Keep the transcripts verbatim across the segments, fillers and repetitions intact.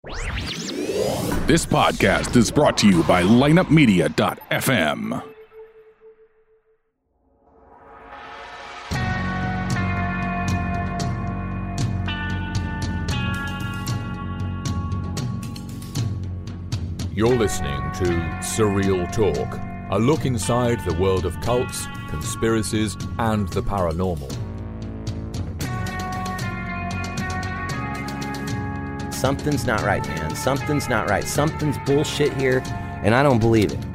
This podcast is brought to you by lineup media dot f m. You're listening to Surreal Talk, a look inside the world of cults, conspiracies, and the paranormal. Something's not right, man. Something's not right. Something's bullshit here, and I don't believe it.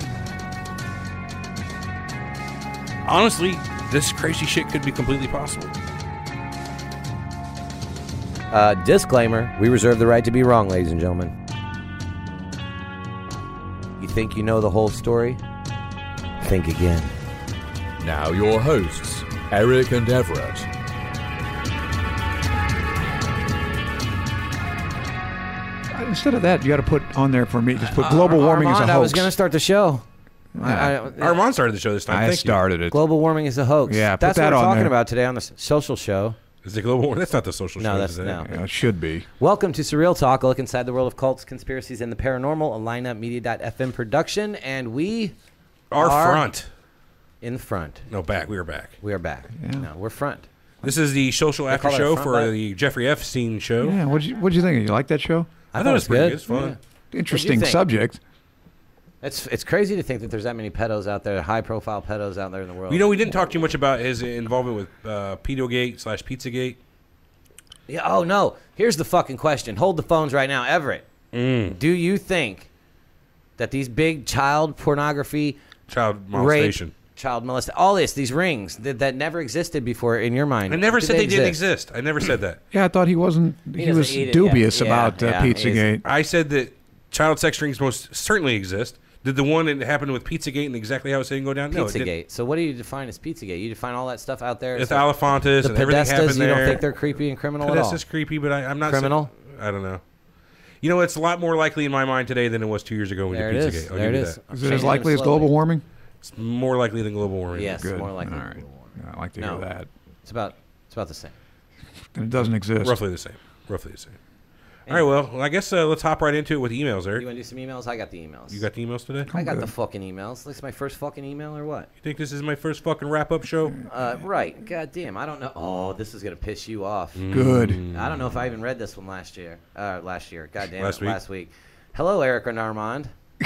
Honestly, this crazy shit could be completely possible. Uh, disclaimer, we reserve the right to be wrong, ladies and gentlemen. You think you know the whole story? Think again. Now your hosts, Eric and Everett. Instead of that, you got to put on there for me. Just put global uh, warming Armand, is a hoax. I was going to start the show. Yeah. I, I, Armand started the show this time. I Thank started you. it. global warming is a hoax. Yeah, put that's that what we're on talking there. about today on the s- social show. Is it global? That's not the social No, show. that's is it? no. Yeah, it should be. Welcome to Surreal Talk, a look inside the world of cults, conspiracies, and the paranormal, a lineup media dot f m production, and we Our are front. in front. No, back. We are back. We are back. Yeah. No, we're front. This is the social They after call it a show front for back? the Jeffrey Epstein show. Yeah, what'd you, what'd you think? You like that show? I, thought it was pretty good. It's fun. Yeah. Interesting think? subject. It's it's crazy to think that there's that many pedos out there, high-profile pedos out there in the world. You know, we didn't talk too much about his involvement with uh, Pedogate slash Pizzagate. Yeah. Oh no. Here's the fucking question. Hold the phones right now, Everett. Mm. Do you think that these big child pornography, Child molestation. rape, child molestation, all this, these rings that, that never existed before in your mind? I never do said they, didn't exist? exist. I never said that. Yeah, I thought he wasn't. He, doesn't was eat it, dubious yeah. about Yeah, uh, yeah, he's- Pizzagate. I said that child sex rings most certainly exist. Did the one that happened with Pizzagate and exactly how it didn't go down? No, it didn't. Pizzagate. So what do you define as Pizzagate? You define all that stuff out there? It's So Alefantas the and everything Podestas, happened you there. don't think they're creepy and criminal at all? Podesta's creepy, but I, I'm not Criminal? So, I don't know. You know, it's a lot more likely in my mind today than it was two years ago when There we it did is. Pizzagate. I'll There give it you is. that. Is it as Changing likely as slowly. global warming? It's more likely than global warming. Yes, Good. more likely. All right. Yeah, I like to No. hear that. It's about it's about the same. And it doesn't exist. Roughly the same. Roughly the same. All right, well, I guess uh, let's hop right into it with emails, Eric. You want to do some emails? I got the emails. You got the emails today? I got good. the fucking emails. This is my first fucking email or what? You think this is my first fucking wrap-up show? Uh, right. God damn. I don't know. Oh, this is gonna piss you off. Good. I don't know if I even read this one last year. Uh, last year. God damn Last it. week? Last week. Hello, Eric and Armand.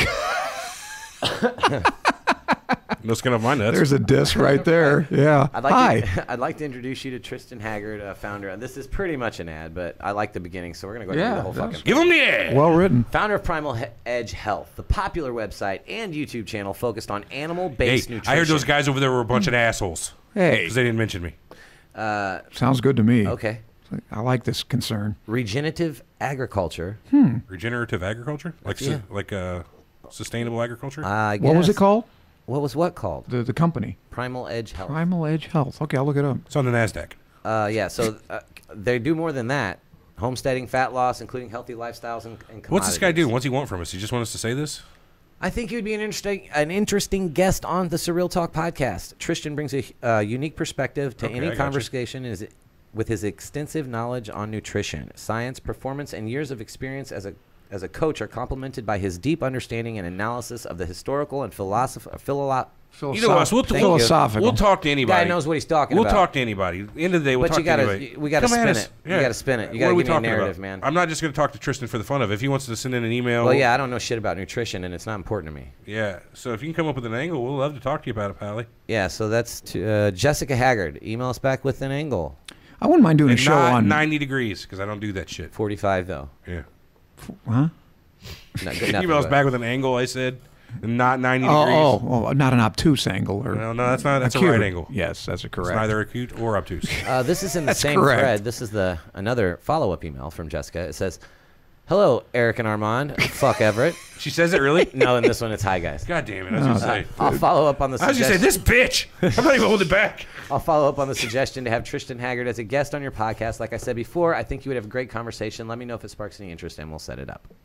No skin off my nuts. There's a diss right there. Yeah. I'd like Hi. To, I'd like to introduce you to Tristan Haggard, uh, founder. This is pretty much an ad, but I like the beginning, so we're gonna go ahead and Yeah, do the whole that's- fucking. Give him the air. Well written. Founder of Primal He- Edge Health, the popular website and YouTube channel focused on Hey, animal-based nutrition. I heard those guys over there were a bunch of assholes. Hey. Because they didn't mention me. Uh, Sounds good to me. okay. I like this concern. Regenerative agriculture. Regenerative agriculture? Like su- Yeah. like uh, sustainable agriculture? I What was it guess. called? What was what called? The the company. Primal Edge Health. Primal Edge Health. Okay, I'll look it up. It's on the NASDAQ. Uh, yeah, so uh, they do more than that. Homesteading, fat loss, including healthy lifestyles and, and commodities. What's this guy do? What's he want from us? He just want us to say this? I think you'd be an interesting an interesting guest on the Surreal Talk podcast. Tristan brings a uh, unique perspective to Okay, I any got you. conversation is with his extensive knowledge on nutrition, science, performance, and years of experience as a as a coach are complemented by his deep understanding and analysis of the historical and philosoph- philo- You know us. We'll, Thank we'll, you. philosophical. we'll talk to anybody. Guy knows what he's talking We'll about. talk to anybody. At the end of the day, we'll But talk you gotta- to anybody. we gotta Come at spin us. it. You gotta spin it. You What gotta are we give me a talking narrative, about? man. I'm not just going to talk to Tristan for the fun of it. If he wants to send in an email. Well, yeah, I don't know shit about nutrition, and it's not important to me. Yeah. So if you can come up with an angle, we'll love to talk to you about it, Pally. Yeah, so that's to, uh, Jessica Haggard. Email us back with an angle. I wouldn't mind doing a And show not on. ninety degrees, because I don't do that shit. forty-five, though. Yeah. Huh? No, good, nothing, Email us but- back with an angle, I said. And not ninety Oh, degrees. oh, oh, not an obtuse angle or. No, no, that's not. That's acute. a right angle. Yes, that's a It's correct. neither acute or obtuse. Uh, this is in the That's same correct. thread. This is the another follow-up email from Jessica. It says, "Hello, Eric and Armand. Fuck Everett." She says it really? No, in this one it's hi guys. God damn it! I was gonna say. I'll follow up on the. I was gonna say suggestion- this bitch. I'm not even holding back. I'll follow up on the suggestion to have Tristan Haggard as a guest on your podcast. Like I said before, I think you would have a great conversation. Let me know if it sparks any interest, and we'll set it up.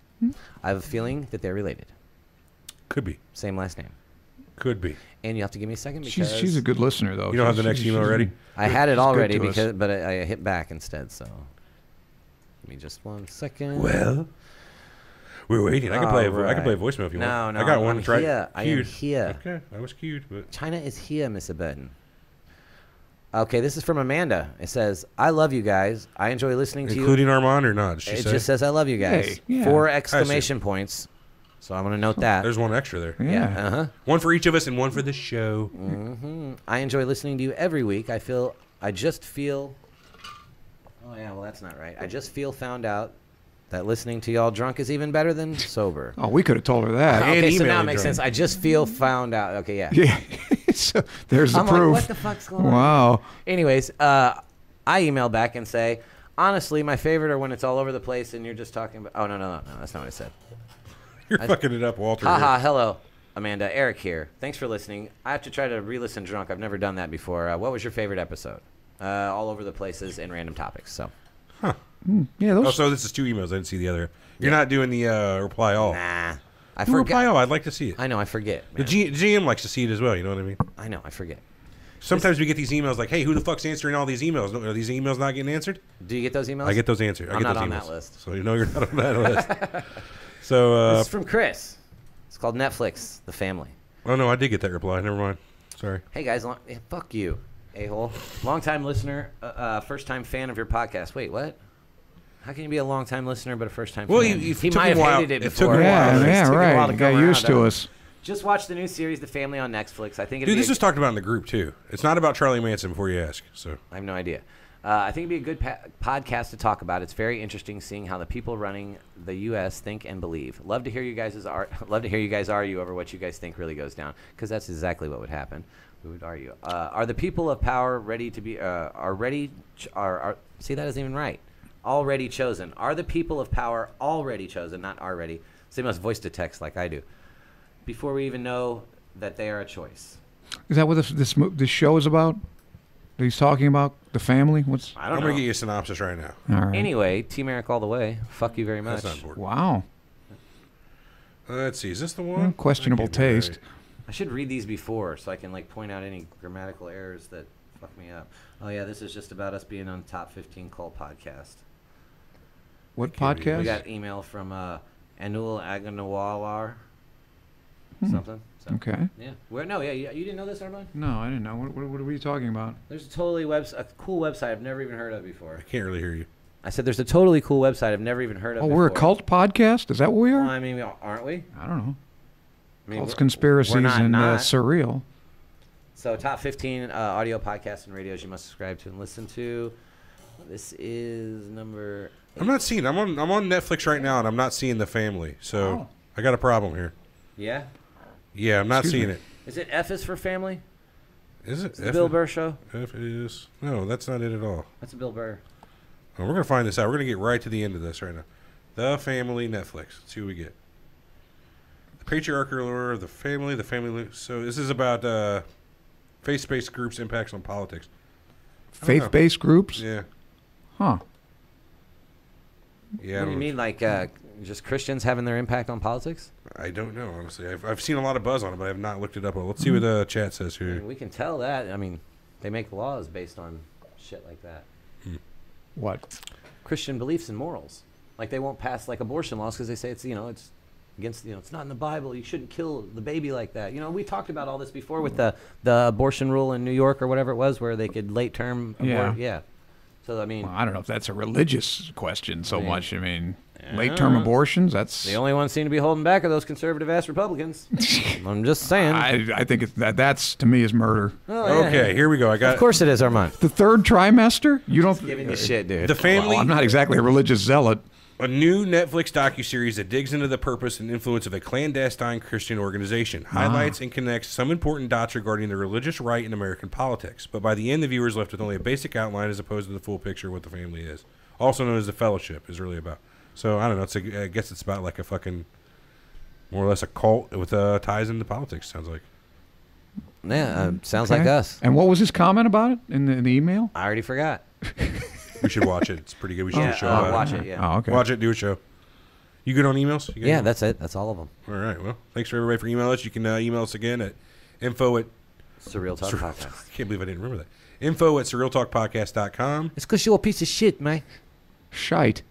I have a feeling that they're related. Could be. Same last name. Could be. And you have to give me a second because She's she's a good listener though. You don't have She's- the next she's- email she's- ready? I had it She's good already to us. because, but I, I hit back instead. So Give me just one second. Well, we're waiting. I can play. A, vo- I can play a Alright. voicemail if you No, want. no, I got one. I'm Try. here. I am Queued. here. Okay, I was queued, but China is here, Mister Burton. Okay, this is from Amanda. It says, I love you guys. I enjoy listening to you. including Armand or not? Did she It say? just says, I love you guys. Hey, yeah. Four I see. exclamation points. So I'm going to note that. There's one extra there. Yeah. Yeah. Uh-huh. One for each of us and one for the show. hmm I enjoy listening to you every week. I feel, I just feel, oh yeah, well that's not right. I just feel found out that listening to y'all drunk is even better than sober. Oh, we could have told her that. And Okay, so email now it you makes drunk. sense. I just feel found out. Okay, yeah. Yeah. So there's the I'm proof. like, what the fuck's going on? Wow. Anyways, uh, I email back and say, honestly, my favorite are when it's all over the place and you're just talking about. Oh no, no, no, no, that's not what I said. You're fucking it up, Walter. Haha, hello, Amanda. Eric here. Thanks for listening. I have to try to re-listen drunk. I've never done that before. Uh, what was your favorite episode? Uh, all over the places and random topics. So, Yeah, those. Oh, so this is two emails. I didn't see the other. You're not doing the uh, reply all. nah, I Do reply forget. all. I'd like to see it. I know, I forget. The man. G- GM likes to see it as well. You know what I mean? I know, I forget. Sometimes we get these emails like, "Hey, who the fuck's answering all these emails? Are these emails not getting answered?" Do you get those emails? I get those answered. I I'm get not those on emails. that list. So you know you're not on that list. So, uh, This is from Chris. It's called Netflix, The Family. oh no, I did get that reply. Never mind. Sorry. Hey guys, long, eh, fuck you, a-hole. Long-time listener, uh, uh, first-time fan of your podcast. Wait, what? How can you be a long-time listener but a first-time Well, fan? he- he he took might him have a while- hated it it took before. him a while. yeah, It yeah, Took a while right. to Got come used around, to huh? us. Just watch the new series, The Family, on Netflix. I think it'd Dude, be this a, was talked about in the group too. It's not about Charlie Manson before you ask. So I have no idea. Uh, I think it'd be a good pa- podcast to talk about. It's very interesting seeing how the people running the U S think and believe. Love to hear you guys ar- love to hear you guys argue over what you guys think really goes down, because that's exactly what would happen. We would argue. Uh, are the people of power ready to be? Uh, are ready? Ch- are, are see that isn't even right. Already chosen. Are the people of power already chosen? Not already. So they must voice to text like I do. Before we even know that they are a choice. Is that what this this, mo- this show is about? That he's talking about the family? What's? I I'm don't gonna know. get you a synopsis right now. All right. Anyway, Team Eric all the way. Fuck you very much. That's not important. Wow. Uh, let's see. Is this the Hmm, one? questionable That can't be taste. right. I should read these before so I can like point out any grammatical errors that fuck me up. Oh yeah, this is just about us being on top fifteen cult podcast. What can't be- podcast? We got email from uh, Anul Agarwal something. So, Okay. Yeah. Where? No. Yeah. You, you didn't know this, Armand? No, I didn't know. What, what, what are you talking about? There's a totally webs a cool website I've never even heard of before. I can't really hear you. I said there's a totally cool website I've never even heard of. Oh, before. we're a cult podcast? Is that what we Well, are? I mean, aren't we? I don't know. I mean, Cults, we're- conspiracies, we're not and uh, not. surreal. So top fifteen uh, audio podcasts and radios you must subscribe to and listen to. This is number. I'm not seeing. I'm on. I'm on Netflix right now, and I'm not seeing The Family. So Oh. I got a problem here. Yeah. Yeah, I'm not Excuse seeing me. it. Is it F is for family? Is it? It's the F- Bill Burr show. F is no. That's not it at all. That's a Bill Burr. Oh, we're gonna find this out. We're gonna get right to the end of this right now. The Family Netflix. Let's see what we get. The patriarchal allure of the family. The family. So this is about uh, faith-based groups' impacts on politics. I don't know. Faith-based groups? Yeah. Huh. Yeah. I What do you don't- mean, like uh, just Christians having their impact on politics? I don't know, honestly. I've, I've seen a lot of buzz on it, but I have not looked it up. Well, let's see what the chat says I here. mean, we can tell that. I mean, they make laws based on shit like that. What? Christian beliefs and morals. Like they won't pass like abortion laws because they say it's you know it's against you know it's not in the Bible. You shouldn't kill the baby like that. You know we talked about all this before with the the abortion rule in New York or whatever it was where they could late term abort. Yeah. Yeah. So I mean, Well, I don't know if that's a religious question so Yeah. much. I mean, late-term Yeah. abortions, that's... the only ones seem to be holding back are those conservative ass Republicans. I'm just saying. I, I think it's, that that's, to me, is murder. Oh, yeah, Okay, yeah. here we go. I got Of course it is, Armand. The third trimester? You don't... Giving you shit, dude. The Family. Well, I'm not exactly a religious zealot. A new Netflix docuseries that digs into the purpose and influence of a clandestine Christian organization, highlights and connects some important dots regarding the religious right in American politics. But by the end, the viewer is left with only a basic outline as opposed to the full picture of what the family is. Also known as the Fellowship is really about. So, I don't know. It's a, I guess it's about like a fucking, more or less a cult with uh, ties into politics, sounds like. Yeah, uh, sounds Okay. like us. And what was his comment about it in the, in the email? I already forgot. We should watch it. It's pretty good. We should do Yeah, a show uh, about watch it. it. Yeah. Oh, okay. Watch it, do a show. You good on emails? You good Yeah, on- that's it. That's all of them. All right. Well, thanks for everybody for emailing us. You can uh, email us again at info at Surreal Talk Sur- Podcast. I can't believe I didn't remember that. Info at surreal talk podcast dot com. It's because you're a piece of shit, man. Shite.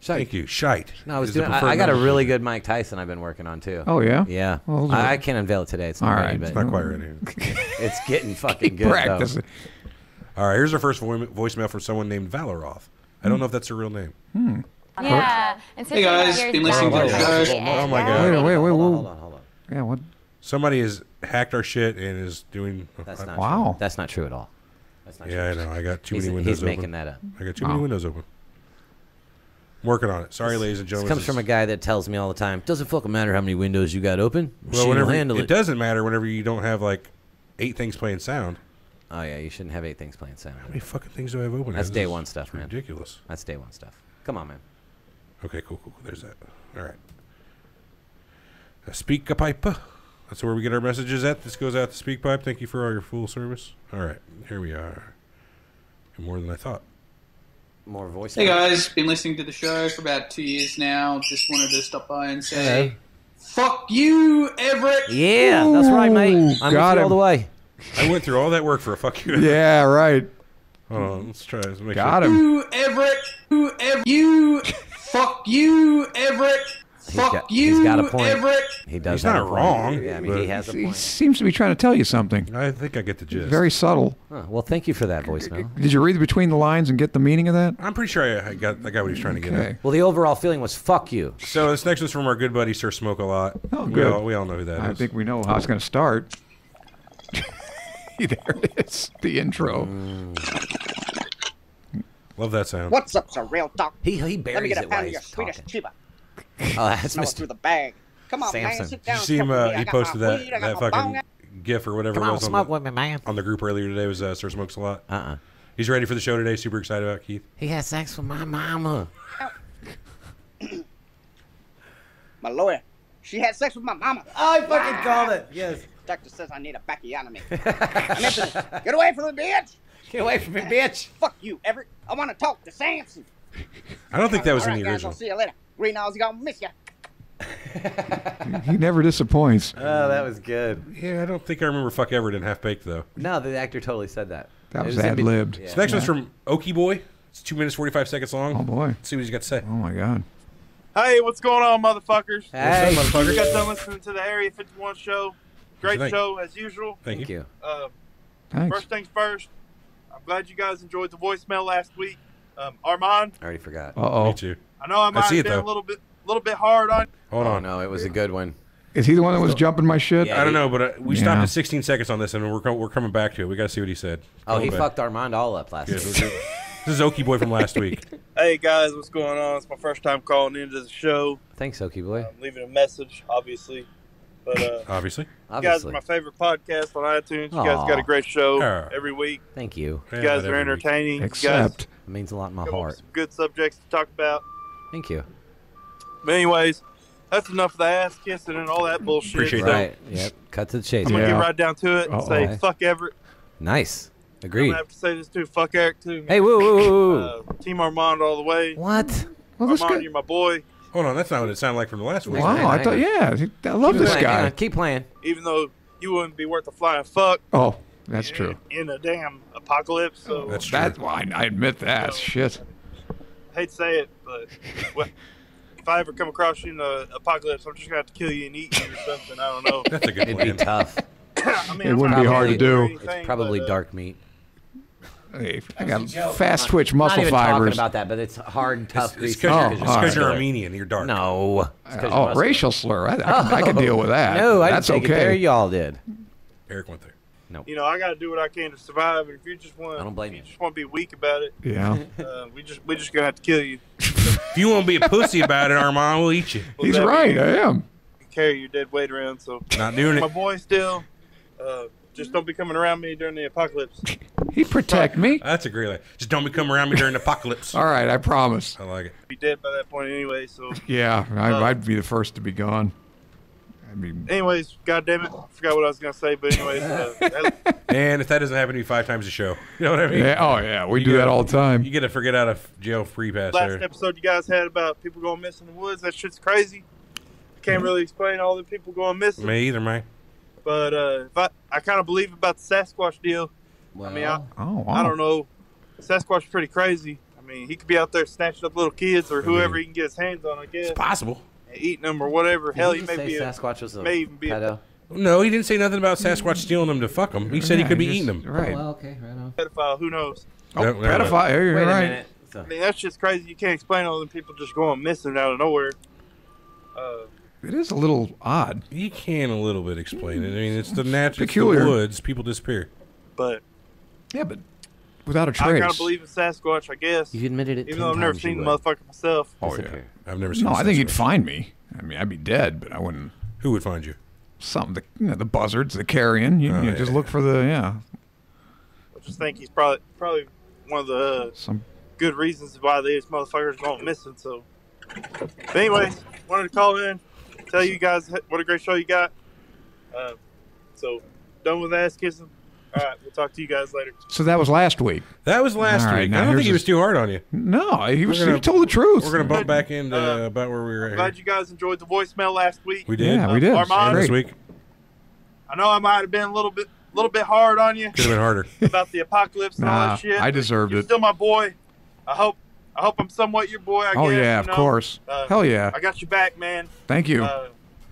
Thank you. Shite. No, I was is the doing. I, preferred I got a number. really good Mike Tyson I've been working on too. Oh yeah. Yeah. Well, I, I can't unveil it today. It's not all ready, right. but It's not quite ready. it's getting fucking good. Practice though. it. All right, here's our first vo- voicemail from someone named Valoroth. I don't know if that's her real name. Yeah. And Hey guys, been listening to the show. Oh my god. Wait, wait, wait, Hold on, whoa. hold on, hold on. Yeah. What? Somebody has hacked our shit and is doing. That's I- not Wow. true. That's not true at all. That's not Yeah, I true. know. I got too He's, many windows he's open. making that up. I got too many Oh. windows open. I'm working on it. Sorry, ladies and This gentlemen. comes This from a is- guy that tells me all the time, doesn't fucking matter how many windows you got open. Well, Machine will whenever handle it it. doesn't matter whenever you don't have like eight things playing sound. Oh yeah, you shouldn't have eight things playing sound. How many fucking things do I have open? That's This day is one stuff, man. Ridiculous. That's day one stuff. Come on, man. Okay, cool, cool. cool. There's that. All right. A speak a pipe. That's where we get our messages at. This goes out to Speak Pipe. Thank you for all your full service. All right, here we are. More than I thought. More voice. Hey guys, been listening to the show for about two years now. Just wanted to stop by and say, Hello. fuck you, Everett. Yeah, that's right, mate. Ooh, I'm got with you all him. the way. I went through all that work for a fuck you. Yeah. Right. Hold on, let's try. Let's make Got sure. him. You, Everett. You, Everett. You, fuck you, Everett. He's Fuck got- you, he's got a point. Everett. He does. He's have not a point. wrong, Yeah, I mean, but- he has a He point. seems to be trying to tell you something. I think I get the gist. Very subtle. Huh, well, thank you for that voicemail. Did you read between the lines and get the meaning of that? I'm pretty sure I, I got I got what he's trying to get Okay. at. Well, the overall feeling was fuck you. So this next one's from our good buddy Sir Smoke a Lot. Oh, We good. all, we all know who that is. I think we know how it's going to start. There it is. The intro. Love that sound. What's up, sir? Real talk. He he Let me buries get a it while pound of your he's sweetest talking. chiba. Oh, that's Smell it Mister through the bag. Come on, Samson. man. Sit Did down. you see him? smoke Uh, with me. I he got posted my that weed, I got that my fucking bong. GIF or whatever Come it on, was on smoke the, with me, man. on the group earlier today. Was uh, Sir Smokes a Lot. Uh-uh. He's ready for the show today. Super excited about it, Keith. He had sex with my mama. My lawyer. She had sex with my mama. I fucking called it. Yes. Doctor says I need a backiotomy. Listen, get away from me, bitch. Get away from me, bitch. Fuck you, Everett. I want to talk to Samson. I don't think that was All in right, the guys, original. I'll see you later. Green Owl's gonna miss you. He never disappoints. Oh, that was good. Yeah, I don't think I remember Fuck Everett in Half Baked though. No, the actor totally said that. That It was in be- ad-libbed. Yeah. So next one's from Okie Boy. It's two minutes forty five seconds long. Oh, boy. Let's see what he's got to say. Oh, my God. Hey, what's going on, motherfuckers? Hey, What's up, You got motherfucker? done listening to the Area fifty-one show. Great think? show, as usual. Thank, thank you. you. Uh, Thanks. first things first, I'm glad you guys enjoyed the voicemail last week. Um, Armand, I already forgot. Uh-oh. Me too. I know I might see have it, been though. a little bit little bit hard on you. Hold Oh, on. no, it was a good one. Is he the one that was jumping my shit? Yeah. I don't know, but uh, we stopped Yeah. at sixteen seconds on this, and we're co- we're coming back to it. We got to see what he said. Oh, Come he on back. fucked Armand all up last Yeah, week. we're good. This is Okie Boy from last week. Hey, guys, what's going on? It's my first time calling into the show. Thanks, Okie boy. I'm leaving a message, obviously. But uh, Obviously. you guys are Obviously. my favorite podcast on iTunes. You guys Aw. got a great show Aw. every week. Thank you. Yeah, You guys not are every week. entertaining. You guys Except. It means a lot in my come up with heart. some good subjects to talk about. Thank you. But anyways, that's enough of the ass kissing and all that bullshit. Appreciate So that. Right. Yep. Cut to the chase. I'm gonna Yeah. get right down to it and Uh-oh. say fuck Everett. Nice. I'm Agreed. gonna have to say this too. Fuck Eric too. man. Hey, woo, woo, woo, woo. Uh, Team Armand all the way. What? Well, this Armand, guy. you're my boy. Hold on, that's not what it sounded like from the last one. Wow, I thought, yeah. I love Keep this playing, hang guy. on, keep playing. Even though you wouldn't be worth a flying fuck Oh, that's true. in a damn apocalypse. So That's true. That, well, I, I admit that. Shit. I hate to say it, but what, if I ever come across you in the apocalypse, I'm just gonna have to kill you and eat you or something. I don't know. That's a good It'd be plan. tough. I mean, It I'm wouldn't not be hard gonna to do. or It's anything, probably but, uh, dark meat. Hey, I got fast twitch muscle Not even talking fibers. about that, but it's hard and tough. It's greasy because Oh, you're, all it's 'cause right. you're Armenian. You're dark. No. It's 'cause you're Oh, muscular. racial slur. I, I, can, I can deal with that. No, I That's didn't take it there. okay. Y'all did. Eric went there. You know, I got to do what I can to survive. And if you just want, I don't blame if you. you just want to be weak about it, Yeah. uh, we just we just gonna have to kill you. If you won't be a pussy about it, Armand will eat you. Well, He's that right. means I am. you carry your dead weight around. So Not doing my it. boy, still, uh, just don't be coming around me during the apocalypse. He'd protect me. That's a great line. Just don't be coming around me during the apocalypse. All right, I promise. I like it. Be dead by that point anyway. So, Yeah, I, Uh, I'd be the first to be gone. I mean, anyways, God damn it, I forgot what I was gonna say. But anyways, uh, that- And if that doesn't happen to you five times a show, you know what I mean? yeah, oh yeah, we You do uh, that gotta- all the time. You get to forget out of jail free pass last there. episode you guys had about people going missing in the woods, that shit's crazy. I can't really explain all the people going missing. Me either, man. But uh, if I, I kind of believe about the Sasquatch deal. I mean, I, Oh, wow. I don't know. Sasquatch is pretty crazy. I mean, he could be out there snatching up little kids or whoever he can get his hands on, I guess. It's possible. And eating them or whatever. Did Hell, he he just may say be a, Sasquatch was a may even be pedo? a No, he didn't say nothing about Sasquatch stealing them to fuck them. He said he Yeah, could be just- eating them. Right. Oh, well, okay, right on. pedophile. Who knows? Oh, No, no, no. pedophile. Yeah, you're Wait right. a minute. So, I mean, that's just crazy. You can't explain all them people just going missing out of nowhere. Uh, It is a little odd. You can a little bit explain it. I mean, it's the natural Peculiar. woods. People disappear. but Yeah, but without a I trace. kind of believe in Sasquatch, I guess. you admitted it. Even ten though I've never times you seen the would. motherfucker myself. Oh, yeah. Disappear. I've never seen. No, a I think he'd Sasquatch. find me. I mean, I'd be dead, but I wouldn't. Who would find you? Some the you know, the buzzards, the carrion. You, Oh, you yeah. just look for the yeah. I just think he's probably probably one of the uh, Some good reasons why these motherfuckers going missing. So, but anyways, wanted to call in, tell you guys what a great show you got. Uh, so, done with ass kissing. All right, we'll talk to you guys later. so that was last week. That was last All right, week. now I don't here's think he a- was too hard on you. No, he was. gonna- he told the truth. We're gonna bump back into Uh, uh, about where we were at. Glad Here. you guys enjoyed the voicemail last week. We did. Yeah, we did. Armand? this Great. week I know I might have been a little bit, little bit hard on you could have been harder. about the apocalypse and all Nah, that shit. I but deserved you're it. Still my boy. I hope, I hope I'm somewhat your boy. I Oh guess, yeah, you of know? course. Uh, Hell yeah. I got you back, man. Thank you. Uh,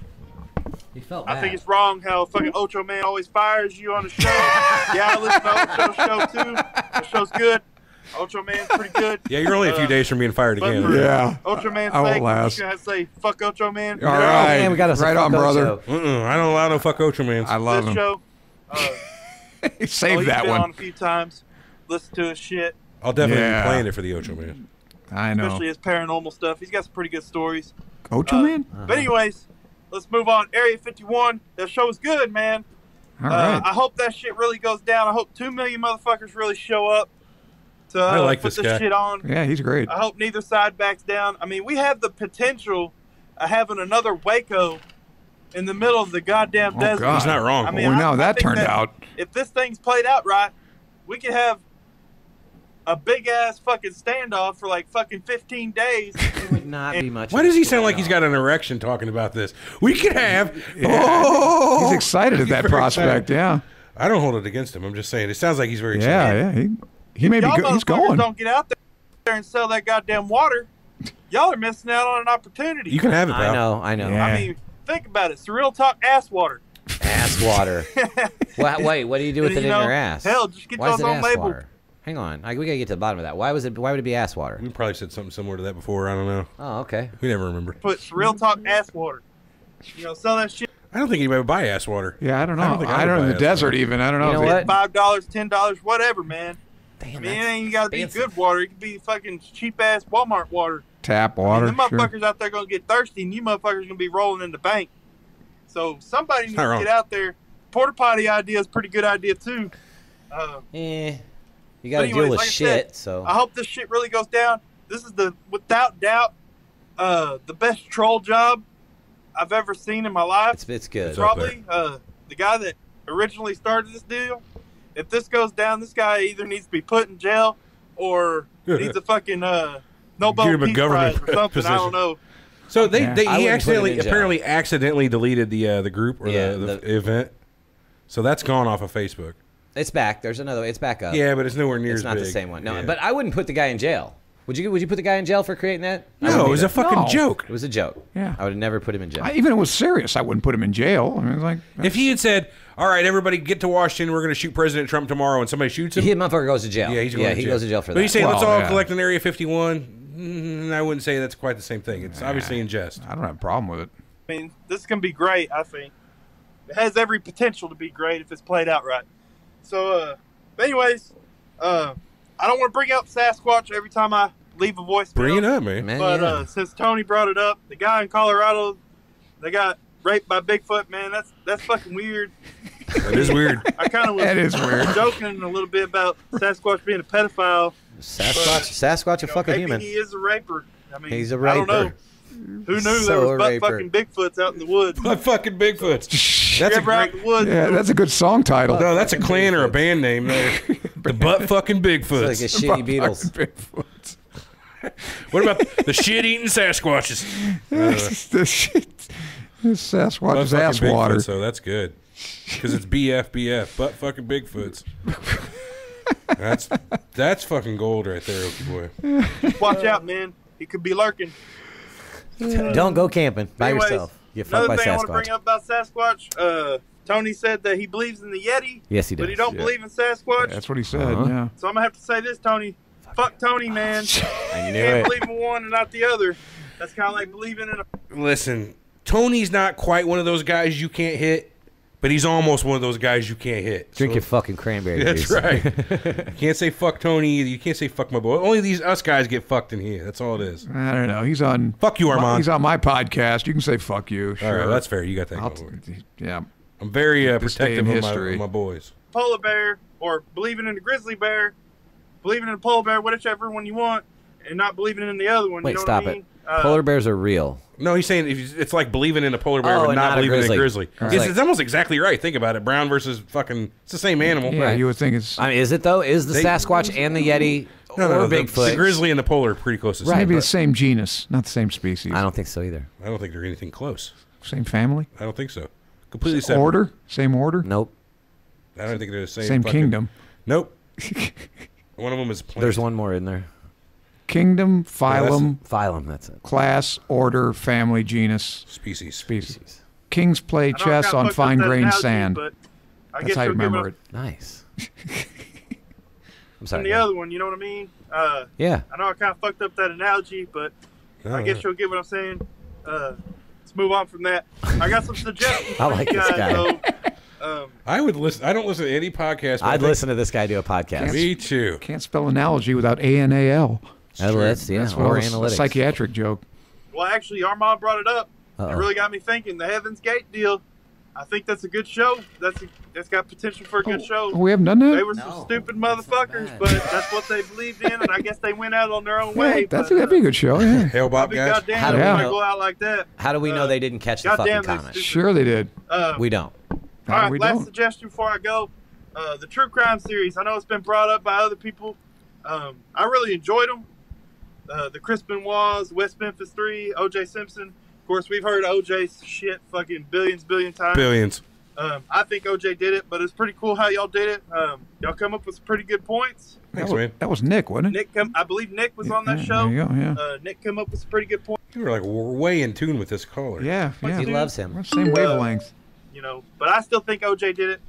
He felt I bad. think it's wrong how fucking Ocho Man always fires you on the show. Yeah, I listen to Ocho's show too. The show's good. Ocho Man's pretty good. Yeah, you're only a few Uh, days from being fired but again. for Yeah. Ocho Man's I won't sake, last. you gonna say fuck Ocho Man. All Oh, right. man, we got us a right fuck on, brother. Ocho. Mm-mm, I don't allow no fuck Ocho Man. I love This him. show. Uh, Save oh, he's that been on one. a few times. Listen to his shit, I'll definitely Yeah. be playing it for the Ocho Man. I know. especially his paranormal stuff. He's got some pretty good stories. Ocho uh, man. But anyways, let's move on. Area fifty-one. That show is good, man. All Uh, right. I hope that shit really goes down. I hope two million motherfuckers really show up to uh, I like put this this guy. shit on. Yeah, he's great. I hope neither side backs down. I mean, we have the potential of having another Waco in the middle of the goddamn Oh, desert. God. He's not wrong. I mean, well, I- now I that think turned that out. If this thing's played out right, we could have a big ass fucking standoff for like fucking fifteen days. It would not be much. Why of a does he sound like he's standoff. got an erection talking about this? We could have. Yeah. Oh, He's excited at that very prospect. Yeah. I don't hold it against him. I'm just saying it sounds like he's very excited. Yeah, yeah. He, he may be Y'all go- he's motherfuckers going. don't get out there and sell that goddamn water. Y'all are missing out on an opportunity. You can have it, pal. I know, I know. Yeah. I mean, think about it. Surreal talk ass water. Ass water. Well, wait, what do you do with And, it you in know, your ass? hell, just get Why is those it on ass label. water? Hang on, I, we gotta get to the bottom of that. Why was it? Why would it be ass water? We probably said something similar to that before. I don't know. Oh, okay. We never remember. Put surreal talk ass water. You know, sell that shit. I don't think anybody would buy ass water. Yeah, I don't know. I I don't don't, think I would know in buy the that desert stuff. even. I don't know. You know if they- what? Five dollars, ten dollars, whatever, man. Damn, I mean, it that's ain't gotta be expensive. good water. It could be fucking cheap ass Walmart water. Tap I water. mean, them sure. motherfuckers out there gonna get thirsty, and you motherfuckers gonna be rolling in the bank. So somebody needs not to wrong. get out there. Porta potty idea is a pretty good idea too. Uh, Eh, you gotta But deal anyways, with like I shit. said, so I hope this shit really goes down. This is the, without doubt, uh, the best troll job I've ever seen in my life. it's it's good. It's up Probably uh, the guy that originally started this deal. If this goes down, this guy either needs to be put in jail or needs a fucking uh, Nobel Give him a Peace government Prize or something. position. I don't know. So they, Yeah. they I he wouldn't put him accidentally in jail. apparently accidentally deleted the uh, the group or Yeah, the, the, the- event. So that's gone off of Facebook. It's back. There's another. It's back up. Yeah, but it's nowhere near it's as not big. the same one. No, Yeah. but I wouldn't put the guy in jail. Would you? Would you put the guy in jail for creating that? I no, wouldn't it was a either. fucking No. joke. It was a joke. Yeah. I would have never put him in jail. I, even if it was serious, I wouldn't put him in jail. I mean, it's like If he had said, "All right, everybody, get to Washington. We're going to shoot President Trump tomorrow," and somebody shoots him, he motherfucker goes to jail. yeah, he's going yeah, to he jail. goes to jail for but that. But you say, Well, "Let's all yeah. collect in Area fifty-one." Mm, I wouldn't say that's quite the same thing. It's obviously in jest. I don't have a problem with it. I mean, this is going to be great, I think. It has every potential to be great if it's played out right. So, uh, but anyways, uh, I don't want to bring up Sasquatch every time I leave a voicemail. Bring it up, man. Man, But yeah. uh, since Tony brought it up, the guy in Colorado, they got raped by Bigfoot, man. That's that's fucking weird. That is weird. I kind of was That is weird. joking a little bit about Sasquatch being a pedophile. Sasquatch, Sasquatch, a You know, fucking maybe human. he is a raper. I mean, He's a I don't know. raper. Who knew So there a was butt raper. fucking Bigfoots out in the woods? But fucking Bigfoots. You That's a ever out great. in the woods? Yeah, that's a good song title. No, that's a clan or a band name there. The butt fucking Bigfoots. It's like a shitty Beatles. Bigfoot. What about the shit eating Sasquatches? Uh, the shit. This butt Sasquatch's fucking ass Bigfoot, water. so that's good. Because it's B F B F. Butt fucking Bigfoots. That's that's fucking gold right there, Okie boy. Watch out, man. He could be lurking. Don't go camping by Anyways, yourself. Get fucked Another by thing I want to Sasquatch. bring up about Sasquatch, uh, Tony said that he believes in the Yeti. Yes, he But he does. don't Yeah. believe in Sasquatch. That's what he said. Uh-huh. Yeah. So I'm going to have to say this, Tony. Fuck Tony, man. I You knew can't it. believe in one and not the other. That's kind of like believing in a... Listen, Tony's not quite one of those guys you can't hit, but he's almost one of those guys you can't hit. Drink So- your fucking cranberry That's juice. right. You can't say fuck Tony either. You can't say fuck my boy. Only these us guys get fucked in here. That's all it is. I don't know. He's on. Fuck you, Armand. He's on my podcast. You can say fuck you. All Sure. right, that's fair. You got that. I'll going. t- yeah. I'm very uh, This day in protective of my, history. of my boys. polar bear or believing in the grizzly bear, believing in a polar bear, whichever one you want, and not believing in the other one. Wait, you know stop what I it. mean? Uh, Polar bears are real. No, he's saying if you, it's like believing in a polar bear Oh, but and not, not a believing in a grizzly. grizzly. Right. It's, Like- it's almost exactly right. Think about it. Brown versus fucking. It's the same animal. Yeah, Right. you would think it's I mean, is it though? Is the They- Sasquatch and the Yeti No, no, or no, the, Bigfoot? the grizzly and the polar are pretty close to the Right, same. maybe the but- same genus, not the same species. I don't think so either. I don't think they're anything close. Same family, I don't think so. Completely separate. order, same order, Nope. I don't think they're the same. same fucking- kingdom. Nope. One of them is a plant. There's one more in there. Kingdom, phylum, Phylum. That's it. class, order, family, genus, species. species. Kings play I know I chess kinda on fucked up fine that grained analogy, sand. But I That's guess how you you'll give remember it. Nice. I'm And sorry. the man. other one, you know what I mean? Uh, Yeah. I know I kind of fucked up that analogy, but No, I guess no. you'll get what I'm saying. Uh, let's move on from that. I got some suggestions I for like you this guys. guy. So, um, I would listen. I don't listen to any podcast. but I I'd think- listen to this guy do a podcast. Me too. Can't spell analogy without A N A L. Oh, that's, yeah, That's or what else- a analytics. psychiatric joke. well, actually, Armand brought it up. Uh-oh. It really got me thinking. The Heaven's Gate deal. I think that's a good show. That's a, that's got potential for a good show. Oh, we haven't done that? They were some No, stupid that's not motherfuckers, bad. but that's what they believed in, and I guess they went out on their own Yeah, way. that's, but, that'd be a good show, yeah. I'll Hellbop be guys. goddamn How do if we I know- go out like that. How do we know Uh, they didn't catch the goddamn, fucking they comment? stupid. Sure they did. Uh, We don't. all No, right, we last don't. suggestion before I go. Uh, the True Crime series. I know it's been brought up by other people. Um, I really enjoyed them. Uh, the Chris Benoit's, West Memphis three, O J Simpson. Of course, we've heard O J's shit fucking billions, billion times. Billions. Um, I think O J did it, but it's pretty cool how y'all did it. Um, y'all come up with some pretty good points. That Thanks, was, man. that was Nick, wasn't it? Nick, come, I believe Nick was on that Yeah, show. There you go, yeah. Uh, Nick come up with some pretty good points. You were like we're way in tune with this caller. yeah, yeah. He dude. loves We're him. on the same wavelength. You know, but I still think O J did it.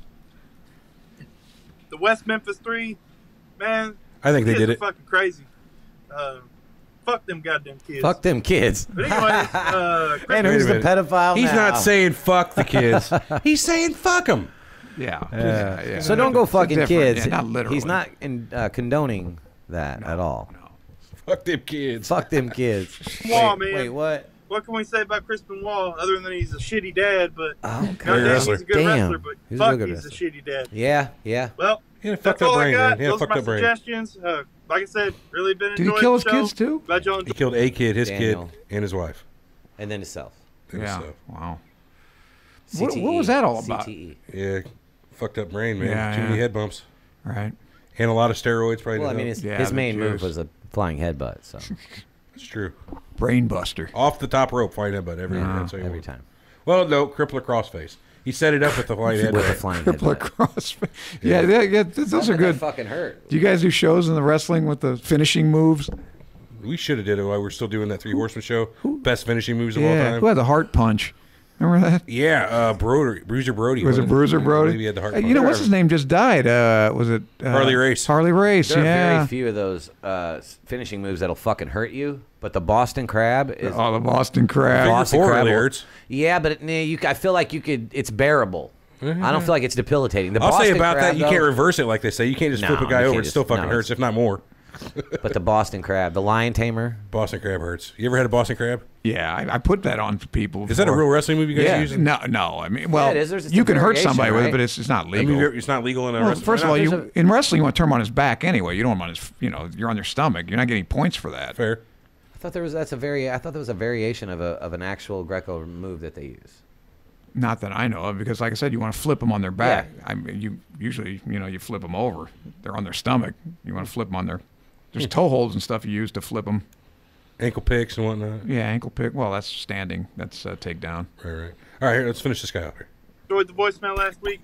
The West Memphis three, man, I think they kids did are it. fucking crazy. Uh, fuck them goddamn kids. Fuck them kids. But anyways, uh, Chris, Man, Wait a who's the minute. pedophile He's now? not saying fuck the kids. He's saying fuck them. Yeah. yeah, yeah. So don't go It's fucking different. kids. Yeah, not literally. He's not in, uh, condoning that at all. Fuck them kids. Fuck them kids. Benoit, wait, man. wait, what? what can we say about Chris Benoit other than he's a shitty dad? But Oh, goddamn, wrestler. he's a good Damn. wrestler. But He's a fuck, real good he's a wrestler. shitty dad. Yeah, yeah. Well, He had a that's fucked up all I brain, got. man. He had a Those are fucked my up brain. suggestions. Uh, like I said, really been Did he enjoying kill the his show. kids too? Glad y'all He enjoyed. killed a kid, his Daniel. kid, and his wife. And then himself. And Yeah. himself. Wow. C What- T E. what was that all about? C T E. Yeah, fucked up brain, man. Yeah, Too yeah. many head bumps. Right. And a lot of steroids, probably. Well, I didn't mean, help. his, Yeah, his the main move juice. was a flying headbutt, so It's true. Brain buster. Off the top rope, flying headbutt every Yeah. that's how you every want. time. Well, no, crippler crossface. He set it up with the flying With a headbutt. flying Crippler headbutt. cross. Yeah, yeah, yeah, th- those are good. Fucking hurt. Do you guys do shows in the wrestling with the finishing moves? We should have did it while we're still doing that Three Horseman show. Best finishing moves of all Yeah. time. Who had the heart punch? Remember that? Yeah, uh, Brody, Bruiser Brody. Was it wasn't Bruiser I Brody? believe he had the heart Uh, you punch. know what's his name just died? Uh, was it uh, Harley Race. Harley Race. There are yeah. very few of those uh, s- finishing moves that'll fucking hurt you, but the Boston Crab is. Oh, the Boston Crab. Figure Boston four Crab really will- hurts. Yeah, but it, nah, you, I feel like you could. It's bearable. I don't feel like it's debilitating. The I'll Boston say about Crab, that, you though- can't reverse it like they say. You can't just No, flip a guy you over. can't It still just- fucking no, hurts, it's- if not more. But the Boston Crab, the Lion Tamer. Boston Crab hurts. You ever had a Boston Crab? Yeah, I, I put that on to people. Is that a before. real wrestling move you guys Yeah. use? No, no. I mean, well, it is. There's just you a can hurt variation, somebody with it, right? but it's it's not I legal. mean, it's not legal in a Well, wrestling. first of all, There's you a- in wrestling you want to turn him on his back anyway. You don't want him on his, you know, you're on their stomach. You're not getting points for that. fair. I thought there was that's a very. I thought there was a variation of a of an actual Greco move that they use. Not that I know of, because like I said, you want to flip them on their back. Yeah. I mean, you usually, you know, you flip them over. They're on their stomach. You want to flip them on their. There's toe holds and stuff you use to flip them. Ankle picks and whatnot. Yeah, ankle pick. Well, that's standing. That's uh, takedown. Right, right. All right, here, let's finish this guy up here. Enjoyed the voicemail last week.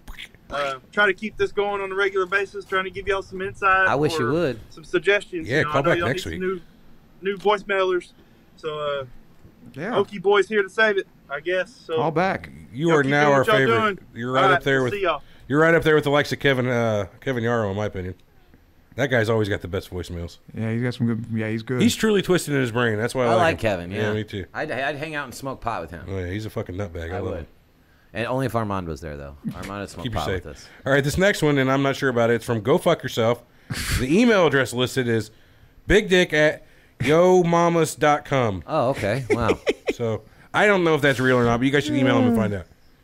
Uh, try to keep this going on a regular basis. Trying to give y'all some insight. I wish you or would. Some suggestions. Yeah, you know, call I know back y'all next need week. some New, new voicemailers. So, uh, Yeah. Okie Boy's here to save it, I guess. So Call back. You y'all are keep now doing our what y'all favorite. doing. You're right All up there we'll with. see y'all. You're right up there with the likes of Kevin uh, Kevin Yarrow, in my opinion. That guy's always got the best voicemails. Yeah, he's got some good. Yeah, he's good. He's truly twisted in his brain. That's why I, I like, like him. Kevin. Yeah, me too. I'd, I'd hang out and smoke pot with him. Oh, yeah, he's a fucking nutbag. I, I love would. him. And only if Armand was there, though. Armand would smoke Keep you pot safe. with us. All right, this next one, and I'm not sure about it. It's from Go Fuck Yourself. The email address listed is bigdick at yo mamas dot com. Oh, okay. Wow. So I don't know if that's real or not, but you guys should email him and find out.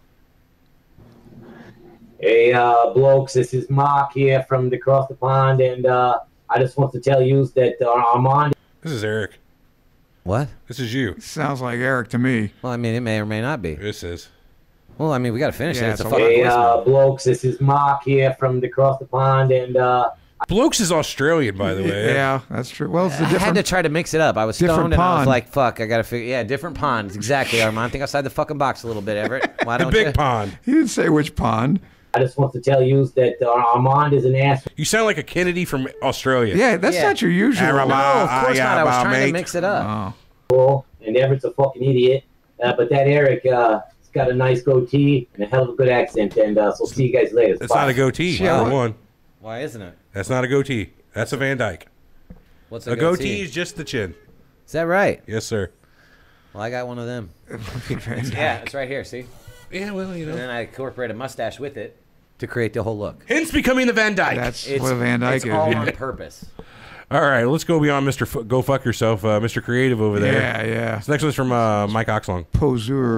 Hey, uh, blokes, this is Mark here from across the pond, and uh, I just want to tell you that uh, Armand. This is Eric. What? This is you. Sounds like Eric to me. Well, I mean, it may or may not be. This is. Well, I mean, we got to finish Yeah, it. It's a it's a fucking Hey, voicemail. uh, blokes, this is Mark here from across the pond, and uh, Blokes is Australian, by the way. Yeah, that's true. Well, it's a I had different. to try to mix it up. I was different stoned and I was pond. like, fuck, I got to figure. Yeah, different ponds. Exactly, Armand. Think outside the fucking box a little bit, Everett. Why The don't big you? pond. He didn't say which pond. I just want to tell you that uh, Armand is an ass. You sound like a Kennedy from Australia. Yeah, that's Yeah. not your usual. Armand. No, of course Ah, not. yeah, I was bah, trying mate. to mix it up. Oh. And Everett's a fucking idiot. Uh, but that Eric, uh, he's got a nice goatee and a hell of a good accent, and uh, so see you guys later. That's Bye. not a goatee. Yeah, For what- one. Why isn't it? That's not a goatee. That's a Van Dyke. What's A, a, goatee is just the chin. Is that right? Yes, sir. Well, I got one of them. Yeah, it's right here. See? Yeah, well, you And know. then I incorporate a mustache with it to create the whole look. Hence becoming the Van Dyke. That's It's, what a Van Dyke it's is. all yeah. on purpose. All right, let's go beyond Mister F- Go Fuck Yourself, uh, Mister Creative over there. Yeah, yeah. This next one's from uh, Mike Oxlong. Poseur.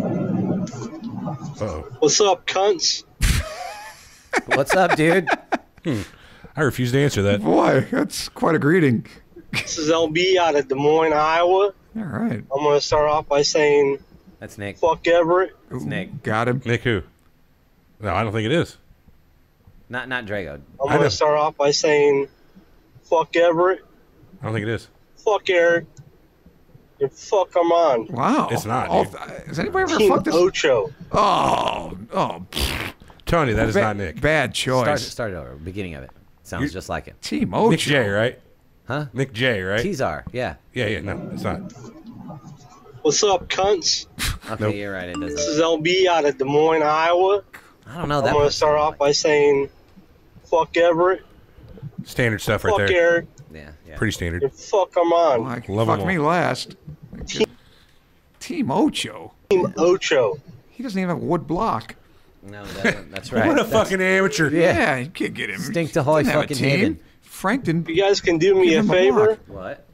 Uh-oh. What's up, cunts? What's up, dude? I refuse to answer that. Boy, that's quite a greeting. This is L B out of Des Moines, Iowa. All right. I'm going to start off by saying, That's Nick. fuck Everett. That's Nick. Got him. Nick who? No, I don't think it is. Not not Drago. I'm I going know. to start off by saying, fuck Everett, I don't think it is. fuck Eric, and fuck Armand. Wow. It's not, Oh, dude. has anybody ever Team fucked this? Ocho. Oh, oh. Tony, that is ba- not Nick. Bad Start, choice. start over. Beginning of it. Sounds You're- just like it. Team Ocho. Nick J, right? Huh? Nick J, right? Tizar. Yeah. Yeah, yeah, no, it's not. What's up, cunts? Okay, Nope. you're right. It This doesn't. is L B out of Des Moines, Iowa. I don't know I'm that. going to part start sounded off by saying, fuck Everett, Standard stuff right fuck there. Eric, like- Yeah. Yeah. Pretty standard. and fuck Armand. Like, Love 'em fuck me all. last. Team Ocho. Team Ocho. He doesn't even have a wood block. No, that, that's right. What a That's- fucking amateur. Yeah, you can't get him. Stink to holy Doesn't have a fucking team. heaven. Frank didn't. If you guys can do me Give a him a favor block. What?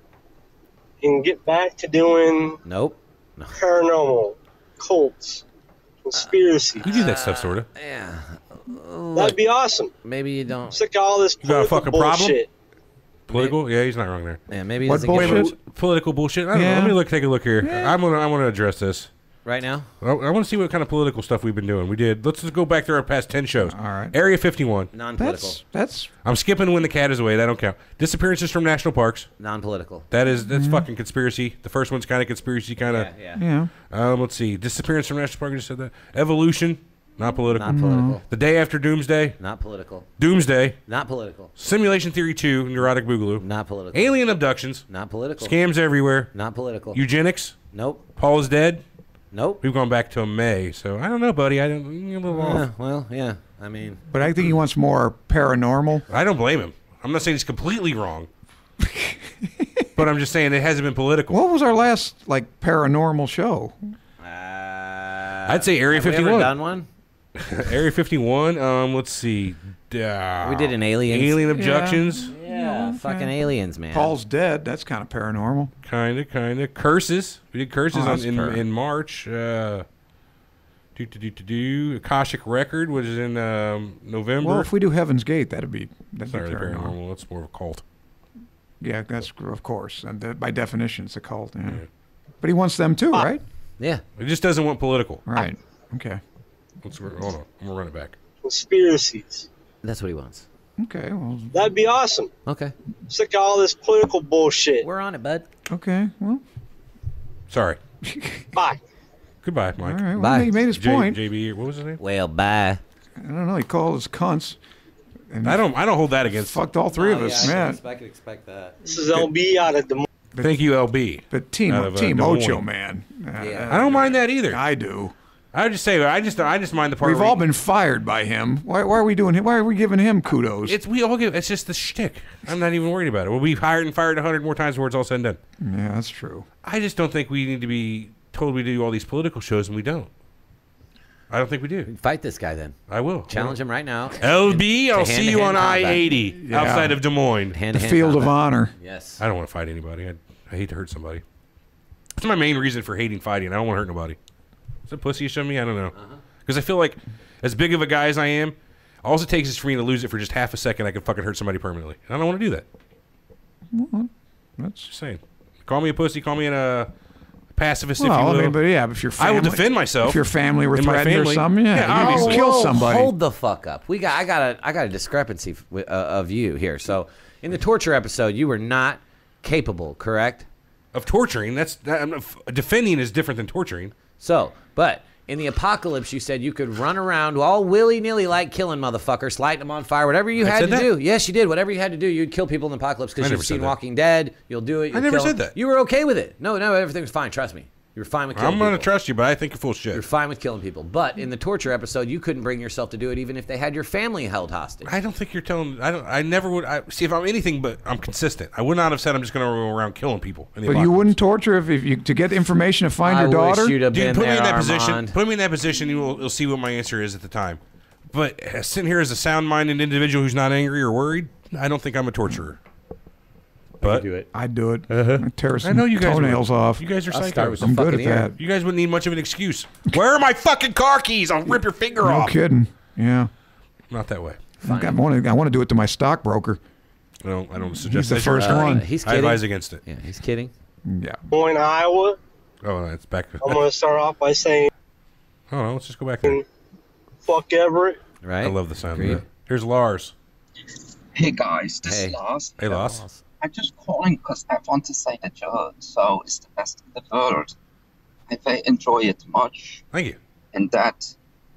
and get back to doing Nope. paranormal, cults, conspiracy. You do that stuff, sort of. Yeah. That'd be awesome. Maybe you don't. Sick of all this You got a political fucking problem? bullshit. Political? Yeah, he's not wrong there. Yeah, maybe he What doesn't get bullshit? it Political bullshit? I don't know. Yeah. Let me look. Take a look here. I'm gonna. I want to address this. right now. I, I want to see what kind of political stuff we've been doing. We did. Let's just go back through our past ten shows. All right. Area fifty-one. Non-political. That's that's I'm skipping when the cat is away. That don't count. Disappearances from national parks. Non-political. That is that's fucking conspiracy. The first one's kind of conspiracy, kind of. Yeah. Yeah. yeah. Um, let's see. Disappearance from national park. I just said that. Evolution. Not political. Not political. The day after Doomsday. Not political. Doomsday. Not political. Simulation Theory two. Neurotic Boogaloo. Not political. Alien abductions. Not political. Scams everywhere. Not political. Eugenics. Nope. Paul is dead. Nope. We've gone back to May, so I don't know, buddy. I don't. You're a little Yeah, off. well, yeah. I mean, But I think he wants more paranormal. I don't blame him. I'm not saying he's completely wrong, but I'm just saying it hasn't been political. What was our last like paranormal show? uh, I'd say Area have we ever fifty-one. done one? Area fifty-one. Um, let's see. Uh, We did an aliens. Alien abductions. Yeah, fucking aliens, man. Paul's dead. That's kind of paranormal. Kind of, kind of. Curses. We did curses Oh, on, that's in fair. in March. Uh, do do do do do. Akashic Record, which is in um, November. Well, if we do Heaven's Gate, that'd be It's that'd not be really paranormal. paranormal. It's more of a cult. Yeah, that's of course, and that, by definition, it's a cult. Yeah. But he wants them too, right? Yeah. It just doesn't want political. Right. Okay. Let's hold on. I'm gonna run it back. Conspiracies. That's what he wants. Okay. Well. That'd be awesome. Okay. Sick of all this political bullshit. We're on it, bud. Okay. Well. Sorry. Bye. Goodbye, All Mike. right. Well, Bye. he made his J- point. J B, what was his name? Well, bye. I don't know. He called us cunts. And I don't. I don't hold that against. Fucked all three Oh, of us, yeah, I man. can expect, I can expect that. This is L B out of the. Thank you, L B. But Team Out of, uh, Team Des Moines. Ocho, man. Yeah. I don't mind that either. I do. I would just say I just I just mind the part. We've where all he- been fired by him. Why, why are we doing? Why are we giving him kudos? It's we all give. It's just the shtick. I'm not even worried about it. We'll be hired and fired a hundred more times before it's all said and done. Yeah, that's true. I just don't think we need to be told we do all these political shows and we don't. I don't think we do. Fight this guy then. I will Challenge him right now. L B, I'll To see you on hand-to-hand I combat. eighty Yeah. outside of Des Moines. The Hand-to-hand field of combat. honor. Yes. I don't want to fight anybody. I, I hate to hurt somebody. That's my main reason for hating fighting. I don't want to hurt nobody. Is it pussyish of me? I don't know. Because I feel like, as big of a guy as I am, all it takes is for me to lose it for just half a second. I can fucking hurt somebody permanently. And I don't want to do that. Well, that's Just saying. Call me a pussy. Call me a uh, pacifist well, if you will. I mean, but yeah, if your I will family, defend myself. If your family were and my threatened or family. something, yeah, Yeah, you obviously. can kill Whoa, somebody. Hold the fuck up. We got. I got a. I got a discrepancy f- wi- uh, of you here. So in the torture episode, you were not capable, correct? Of torturing. That's that, I'm not, defending is different than torturing. So, but in the apocalypse, you said you could run around all willy nilly like killing motherfuckers, lighting them on fire, whatever you I had said to that? do. Yes, you did. Whatever you had to do, you'd kill people in the apocalypse I because never you've said seen that. Walking Dead. You'll do it. You'll never kill said 'em. that. You were okay with it. No, no, everything's fine. Trust me. You were fine with killing I'm going to people. trust you, but I think you're full of shit. You're fine with killing people. But in the torture episode, you couldn't bring yourself to do it even if they had your family held hostage. I don't think you're telling. I don't. I never would. I, see, if I'm anything but I'm consistent. I would not have said I'm just going to go around killing people. In the But you apocalypse. wouldn't torture if, if you to get information to find I your daughter. wish you'd have Dude, been put me there, in that Armand. position. Put me in that position. You will you'll see what my answer is at the time. But uh, sitting here as a sound-minded individual who's not angry or worried, I don't think I'm a torturer. But do it. I'd do it. I'd tear some I know you guys toenails would. off. You guys are I'll start with psychos. the I'm good fucking at ear. that. You guys wouldn't need much of an excuse. Where are my fucking car keys? I'll rip your finger No off. kidding. Yeah. Not that way. I, got, I, want to, I want to do it to my stockbroker. I don't. I don't suggest He's the that you're- first Uh, one. He's I kidding. advise against it. Yeah, he's kidding. Yeah. Point Iowa. Oh, that's back. I'm gonna start off by saying Oh, no, let's just go back there. fuck Everett. Right? I love the sound Agreed. of that. Here's Lars. Hey guys, this Hey. is Lars. Hey, Lars. I'm just calling because I want to say that your show is the best in the world. I very enjoy it much, Thank you. and that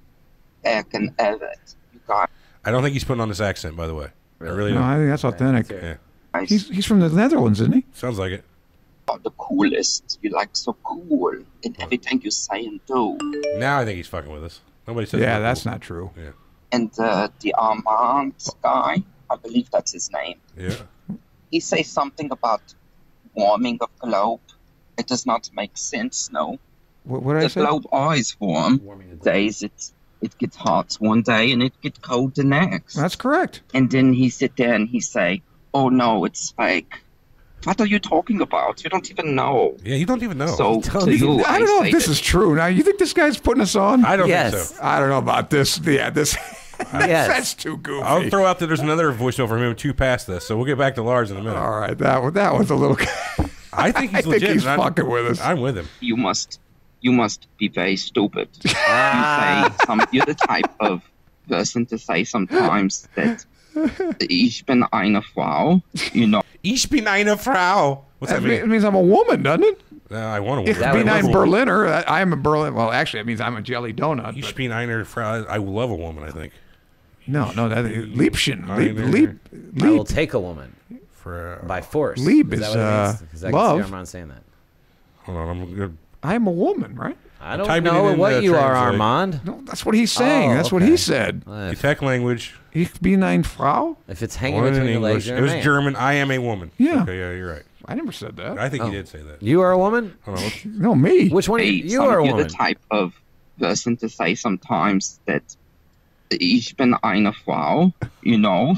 I can have it. You guys I don't think he's putting on this accent, by the way. I really No, don't. I think that's authentic. Yeah. He's he's from the Netherlands, isn't he? Sounds like it. are the coolest. You like so cool in everything you say and do. Now I think he's fucking with us. Nobody says Yeah, we're that's cool. not true. Yeah. And uh, the Armand guy, I believe that's his name. Yeah. He says something about warming of globe. It does not make sense, no. What, what did I The say? globe always warm. Days it it gets hot one day and it gets cold the next. That's correct. And then he sit there and he say, "Oh no, it's fake." What are you talking about? You don't even know. Yeah, you don't even know. So to you, I don't know say if this that- is true. Now, you think this guy's putting us on? I don't Yes. think so. I don't know about this. Yeah, this. Yes. That's too goofy. I'll throw out that there's another voicemail from him two past this, so we'll get back to Lars in a minute. All right, that was that was a little. I think he's I think legit. he's and I'm- fucking with us. I'm with him. You must, you must be very stupid. You say some. You're the type of person to say sometimes that ich bin eine Frau. You know. Ich bin eine Frau. What's that That mean? mean- means I'm a woman, doesn't it? Uh, I want a Ich woman. bin I ein love a woman. Berliner. I I am a Berlin. Well, actually, it means I'm a jelly donut. Ich but- bin eine Frau. I love a woman, I think. No, no, that Liebchen. Lieb, Eine- Lieb, I will Lieb, take a woman For, by force. Lieb is, is, that what it uh, means? 'Cause I can love. see Armand saying that. hold on, I'm good. I am a woman, right? I don't typing it know in what to you are, translate. Armand. No, that's what he's saying. Oh, that's what okay. he said. Uh, The tech language. Ich bin ein Frau. if it's hanging One in between your legs, English. you're It a was man. German. I am a woman. Yeah. Okay, yeah, you're right. I never said that. I think Oh. he did say that. You are a woman? Hold on. let's- No, me. Which one? Are Hey, you, you some- are a you're woman. the type of person to say sometimes that ich bin eine Frau. You know.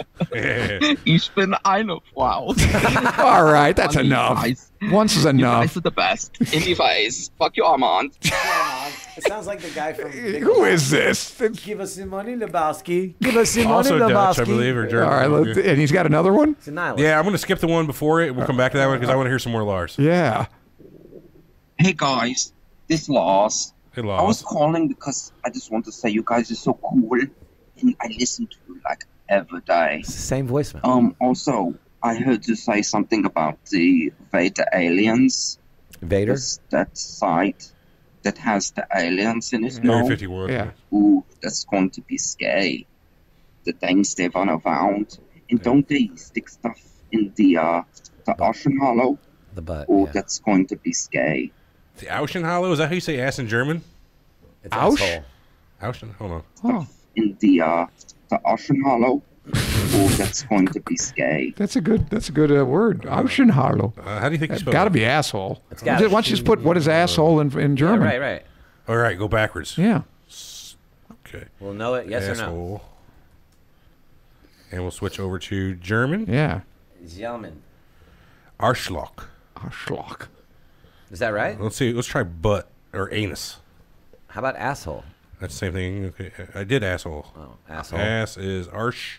Ich bin eine Frau. All right, that's Funny, enough. guys. Once is You enough. guys are the best. Anyways, fuck you, Armand. It sounds like the guy from Who is this? Give us some money, Lebowski. Give us some Also money, Dutch, Lebowski. I believe, or All German. right, let's, and he's got another one. It's a nihilist. Yeah, I'm going to skip the one before it. We'll come back to that one because I want to hear some more Lars. Yeah. Hey guys, this Lars. Hey, I was Lars. calling because I just want to say you guys are so cool, and I listen to you like every day. It's the same voicemail. Um. Also, I heard you say something about the Vader aliens. Vader? This, that site that has the aliens in it. Area No. fifty World. Yeah. Ooh, that's going to be scary. The things they run around. And don't they stick stuff in the uh, the ocean hollow? The butt. Oh, yeah. that's going to be scary. The Auschen Hollow? Is that how you say ass in German? It's Ouch? asshole. Auschen? Hold on. Oh, In the uh, the ocean hollow. Oh, that's going to be scary. that's a good. That's a good uh, word. Ocean hollow. Uh, how do you think you It's spell got to it? be asshole. It's gotta Why don't you just put what is asshole in in Yeah, German? right, right. All right, go backwards. Yeah. Okay. We'll know it, yes or no. Asshole. And we'll switch over to German. Yeah. Zelman. Arschloch. Arschloch. Is that right? Let's see. Let's try butt or anus. How about asshole? That's the same thing. Okay. I did asshole. Oh, asshole. Ass is arsch.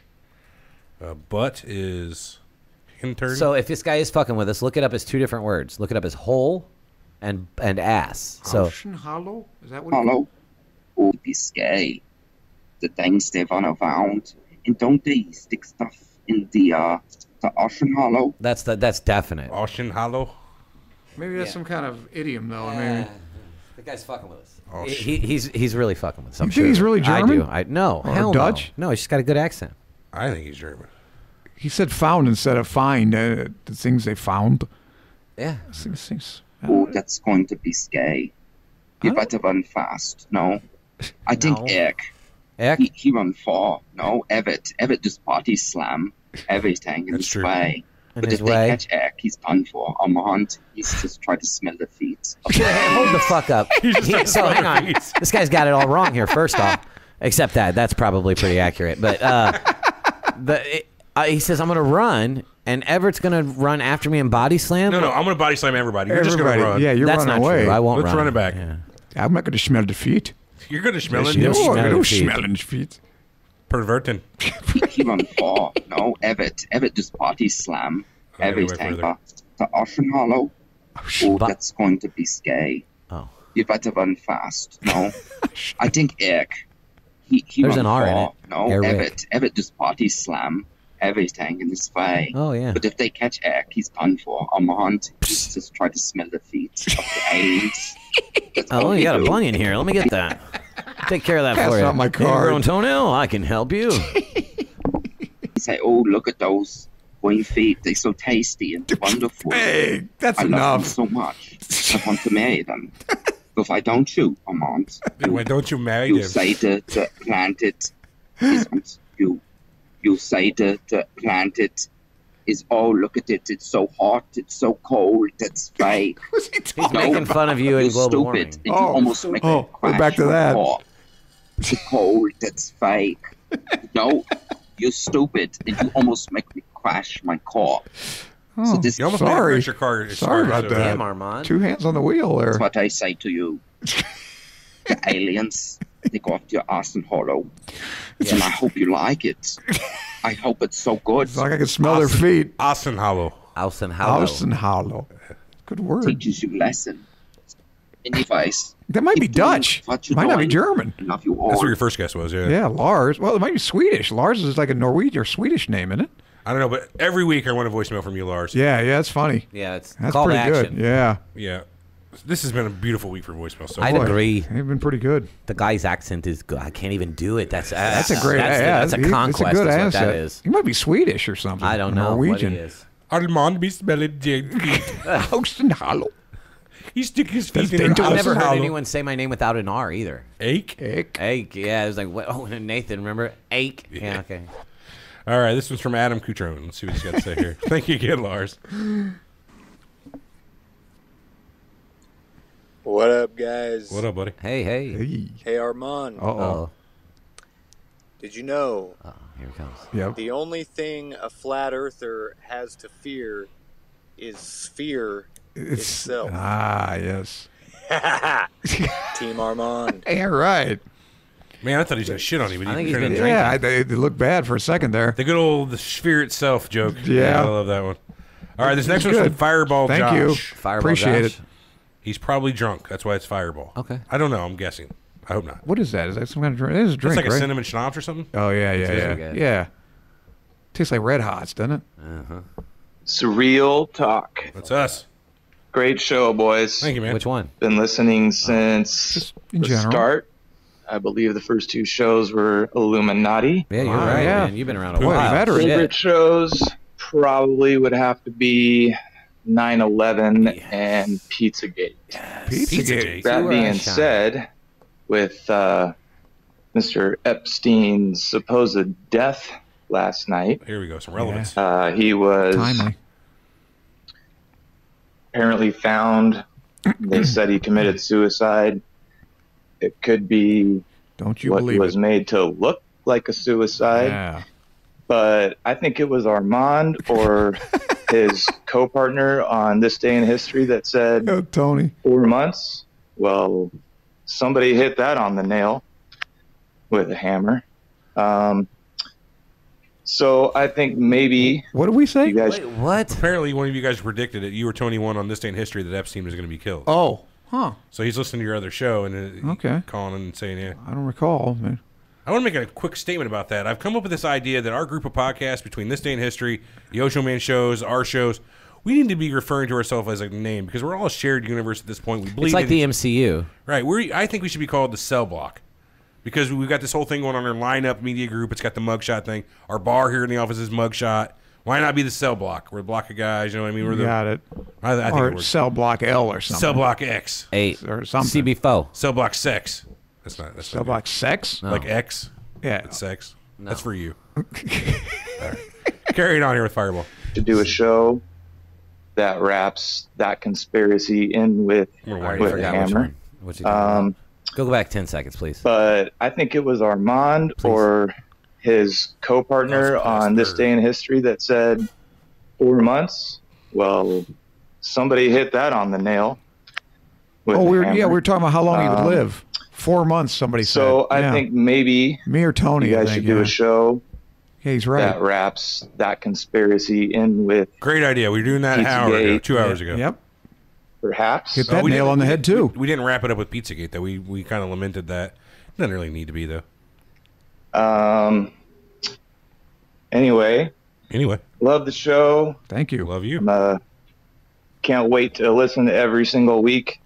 Uh, butt is hintern. So if this guy is fucking with us, look it up as two different words. Look it up as hole and and ass. So Ocean hollow. Is that what? Hollow. Oh, be scary. The things they run around. And don't they stick stuff in the uh, the ocean hollow? that's the that's definite. Auschen Hollow. Maybe that's Yeah. some kind of idiom, though. I mean, The guy's fucking with us. Oh, he, shit. he- he's he's really fucking with us. I'm You think sure. he's really I German? do. I no. Or hell Dutch? No. No, he's just got a good accent. I think he's German. he said found instead of find. Uh, the things they found. Yeah. Things, things, Oh, that's going to be scary. You Huh? better run fast. No. I think No. Eric. Eck? He, he run far. No, Everett. Everett just body slam everything in That's his true. way. In But his if way? they catch Eric, he's done for. Armand, he's just trying to smell the feet. of the Hold the fuck up. just He- trying to so smell hang the on. feet. This guy's got it all wrong here. First off, except that that's probably pretty accurate. But uh, the it, uh, he says I'm gonna run, and Everett's gonna run after me and body slam. No, no, I'm going to body slam everybody. You're just going Everybody. to run. Yeah, you're that's running not away. true. I won't Let's run. run it back. Yeah. I'm not going to smell defeat. You're going to smell it. you No, smell I don't defeat. smell defeat. Pervertin. he, he run far. No, Everett. Everett just body slam I gotta go everything. further. Uh, the ocean hollow. Oh, But- that's going to be scary. Oh. You better run fast. No. I think Eric. He, he There's run an R in far. it. No, Eric. Everett. Everett just body slam everything in his way. Oh yeah. But if they catch Eric, he's done for. Armand, he's just trying to smell the feet of the aliens. That's Oh, all you he got a do. bunion here. Let me get that. Take care of that Pass for you. out my card. Ingrown toenail. I can help you. He say, "Oh, look at those green feet. They're so tasty and wonderful. Hey, that's I love enough. them so much. I want to marry them. But why don't you, Armand? Why don't you marry You them? say the, the planted isn't you. You say the, the planted is, oh, look at it. It's so hot. It's so cold. It's fake. What's he He's talking making about? fun of you in You're global stupid. warming. And you Oh, almost make oh, me we're crash back to my that. car. It's cold. It's fake. No, you're stupid. And you almost make me crash my car. Oh, So this You almost made sorry. a pressure car. Sorry about that. Damn, Armand. Two hands on the wheel there. That's what I say to you. The aliens, they got your ass and hollow. And I hope you like it. I hope it's so good. It's like I can smell their feet. Austin Hollow. Außen Hollow. Außen hollow. Good word. Teaches you lesson. Anyways, That might be keep doing Dutch. what you're Might not be doing. German. I love you all. That's what your first guess was, yeah. Yeah, Lars. Well, it might be Swedish. Lars is like a Norwegian or Swedish name, isn't it? I don't know, but every week I want a voicemail from you, Lars. Yeah, yeah, that's funny. Yeah, it's That's call to pretty action. good. Yeah. Yeah. This has been a beautiful week for voicemail. So I'd Boy, agree. They've been pretty good. The guy's accent is good. I can't even do it. That's uh, That's a great. That's, yeah, that's a he- conquest. It's a good is what accent. that is. He might be Swedish or something. I don't or know Norwegian. what he is. Armand be smelling dead feet. Außen hollow. He stick his That's feet in dangerous. her I've never Austin heard Hollow. anyone say my name without an R either. Ache? Ick. Ake. Yeah, it was like, what? Oh, Nathan, remember? Ake. Yeah, okay. All right, this one's from Adam Cutrone. Let's see what he's got to say here. Thank you again, Lars. What up, guys? What up, buddy? Hey, hey. Hey. Hey, Armand. Uh oh. Did you know Oh, here it comes. Yep. the only thing a flat earther has to fear is sphere It's itself? ah yes. Team Armand. Yeah, right. Man, I thought he was going to shit on you. But I he think he's turned been it- drinking. Yeah, I, they, they looked bad for a second there. The good old the sphere itself joke. Yeah. I love that one. All right, this next It's one's good. from Fireball Thank Josh. you. Fireball Appreciate Josh. it. He's probably drunk. That's why it's Fireball. Okay. I don't know. I'm guessing. I hope not. What is that? Is that some kind of drink? It is a drink, It's like right? a cinnamon schnapps or something. Oh yeah, yeah, Tastes yeah, good. yeah. Tastes like Red Hots, doesn't it? Uh-huh. Surreal Talk. That's us. Great show, boys. Thank you, man. Which one? Been listening since in the general. start. I believe the first two shows were Illuminati. Yeah, you're Wow, right, yeah. man. You've been around a Boy, while. veteran. Shit. Favorite shows probably would have to be nine eleven and Pizzagate. Pizzagate. That You are being shine. said, with uh, Mister Epstein's supposed death last night, Here we go. Some relevance. uh, he was Timely. apparently found. They said he committed suicide. It could be Don't you what believe was it? made to look like a suicide, Yeah. but I think it was Armand or his co-partner on This Day in History that said Oh, Tony. four months. Well, somebody hit that on the nail with a hammer. Um, so I think maybe What did we say? you guys. Wait, what? Apparently, one of you guys predicted it. You or Tony one on This Day in History that Epstein was going to be killed. Oh, huh. So he's listening to your other show and uh, Okay. calling and saying, yeah. I don't recall. Man. I want to make a quick statement about that. I've come up with this idea that our group of podcasts, between This Day in History, the Ocho Man shows, our shows, we need to be referring to ourselves as a name because we're all a shared universe at this point. We believe It's like in- the M C U. Right. We're, I think we should be called the Cell Block because we've got this whole thing going on our lineup media group. It's got the mugshot thing. Our bar here in the office is mugshot. Why not be the Cell Block? We're a block of guys. You know what I mean? We're You the, got it. I, I think Or it works. cell block L or something. Cell Block X. Eight. Or something. C B four. Cell Block Sex. That's not. That's Cell not block sex? No. Like X. Yeah. It's sex. No. That's for you. All right. Carry it on here with Fireball. To do a show that wraps that conspiracy in with I'm gonna I wire already with you. a forgot which hammer. one. What you talking Um, about? Go back ten seconds, please. but I think it was Armand Please. or his co-partner That's past on This third. Day in History that said four months. Well, somebody hit that on the nail. with Oh, a we were, yeah, hammer. we were talking about how long he would Um, live. Four months, somebody So said. I Yeah. think maybe Me or Tony, you I guys think, should do yeah. a show Yeah, he's right. that wraps that conspiracy in with Great idea. We were doing that an hour ago, Pizzagate. two hours ago. Yep. perhaps. Hit Uh, that we nail didn't- on the head, too. We, we didn't wrap it up with Pizzagate, though. We we kind of lamented that. It doesn't really need to be, though. Um. Anyway, Anyway, love the show. Thank you. love you. I'm, uh, can't wait to listen to every single week.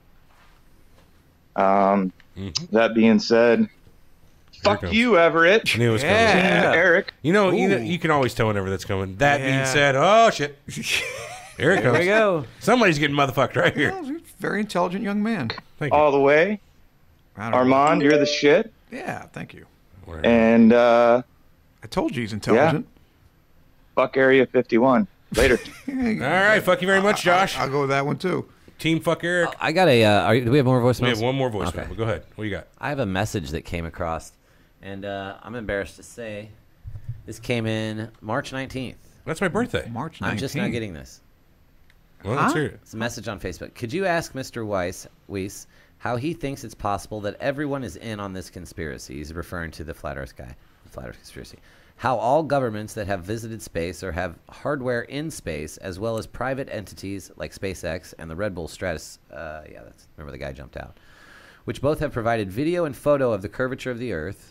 Um. Mhm. That being said, fuck comes. you, Everett. I knew it was Yeah. coming. And Eric. You know, you know, Ooh. you can always tell whenever that's coming. That being Yeah. said, oh shit, here it There comes. we go. Somebody's getting motherfucked right here. Well, he's a very intelligent young man. Thank you. All the way. I don't know. Armand, you're the shit. Yeah, thank you. Whatever. And uh, I told you he's intelligent. fuck Area fifty-one. Later. All right, fuck you very much, Josh. I'll go with that one, too. Team fuck Eric. I got a. Uh, are, you- do we have more voicemails? We have one more voicemail. Okay. But go ahead. What you got? I have a message that came across, and uh, I'm embarrassed to say, this came in March nineteenth. That's my birthday. March I'm nineteenth. just now getting this. Well, let's Huh? hear it. It's a message on Facebook. Could you ask Mister Weiss, Weiss how he thinks it's possible that everyone is in on this conspiracy? He's referring to the Flat Earth guy, the Flat Earth conspiracy. How all governments that have visited space or have hardware in space, as well as private entities like SpaceX and the Red Bull Stratus, uh, yeah, that's remember the guy jumped out, which both have provided video and photo of the curvature of the Earth.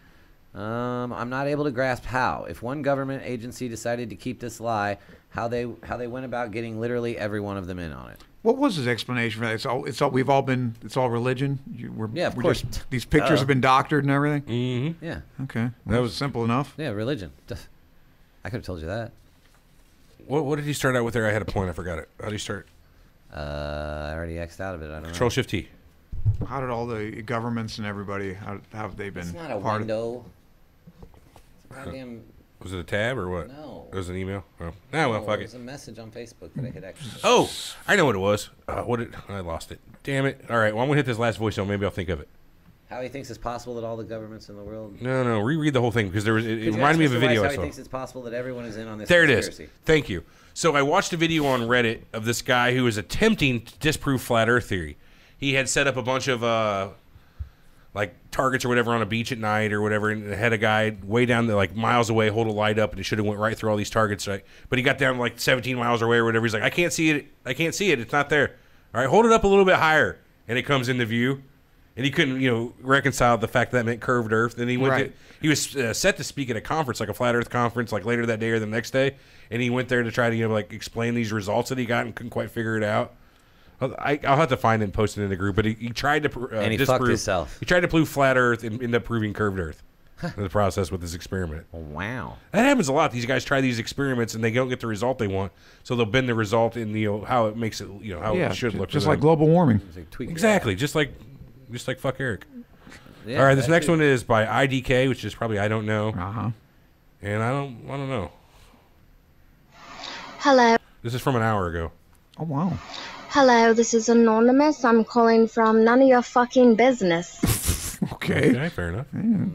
Um, I'm not able to grasp how, if one government agency decided to keep this lie, how they how they went about getting literally every one of them in on it. What was his explanation for that? It's all. It's all. We've all been. It's all religion. You, we're, Yeah, of we're course. Just, these pictures Duh. have been doctored and everything. Mm-hmm. Yeah. Okay, that was simple enough. Yeah, religion. Duh. I could have told you that. What, what did he start out with there? I had a point. I forgot it. How did he start? Uh, I already X'd out of it. I don't know. Control Shift T. How did all the governments and everybody? How, how have they been? It's not a part of- window. It's a goddamn. Was it a tab or what? No. It was an email. Oh, ah, well, no, fuck it it. was a message on Facebook that I hit X. Oh, I know what it was. Uh, what did I lost it? Damn it! All right, well I'm gonna hit this last voicemail. Maybe I'll think of it. How he thinks it's possible that all the governments in the world. No, no, reread the whole thing because there was. It, Could it you reminded ask me of a Mister video Weiss I how saw. he thinks it's possible that everyone is in on this There it conspiracy. is. Thank you. So I watched a video on Reddit of this guy who was attempting to disprove flat Earth theory. He had set up a bunch of uh, like targets or whatever on a beach at night or whatever, and had a guy way down there, like miles away, hold a light up, and it should have went right through all these targets. Right, but he got down like seventeen miles away or whatever. He's like, I can't see it. I can't see it. It's not there. All right, hold it up a little bit higher, and it comes into view. And he couldn't, you know, reconcile the fact that, that meant curved Earth. Then he went. Right. To, he was uh, set to speak at a conference, like a flat Earth conference, like later that day or the next day. And he went there to try to, you know, like explain these results that he got and couldn't quite figure it out. I, I'll have to find it and post it in the group. But he, he tried to uh, and he disprove, fucked himself. He tried to prove flat Earth and ended up proving curved Earth in the process with this experiment. Wow, that happens a lot. These guys try these experiments and they don't get the result they want, so they'll bend the result in the you know, how it makes it you know how yeah, it should j- look. Just for like them. global warming. Exactly, just like just like fuck Eric. Yeah, All right, this that's next it. one is by I D K, which is probably I don't know. Uh huh. And I don't I don't know. Hello. This is from an hour ago. Oh wow. Hello, this is Anonymous. I'm calling from none of your fucking business. Okay. Okay, fair enough.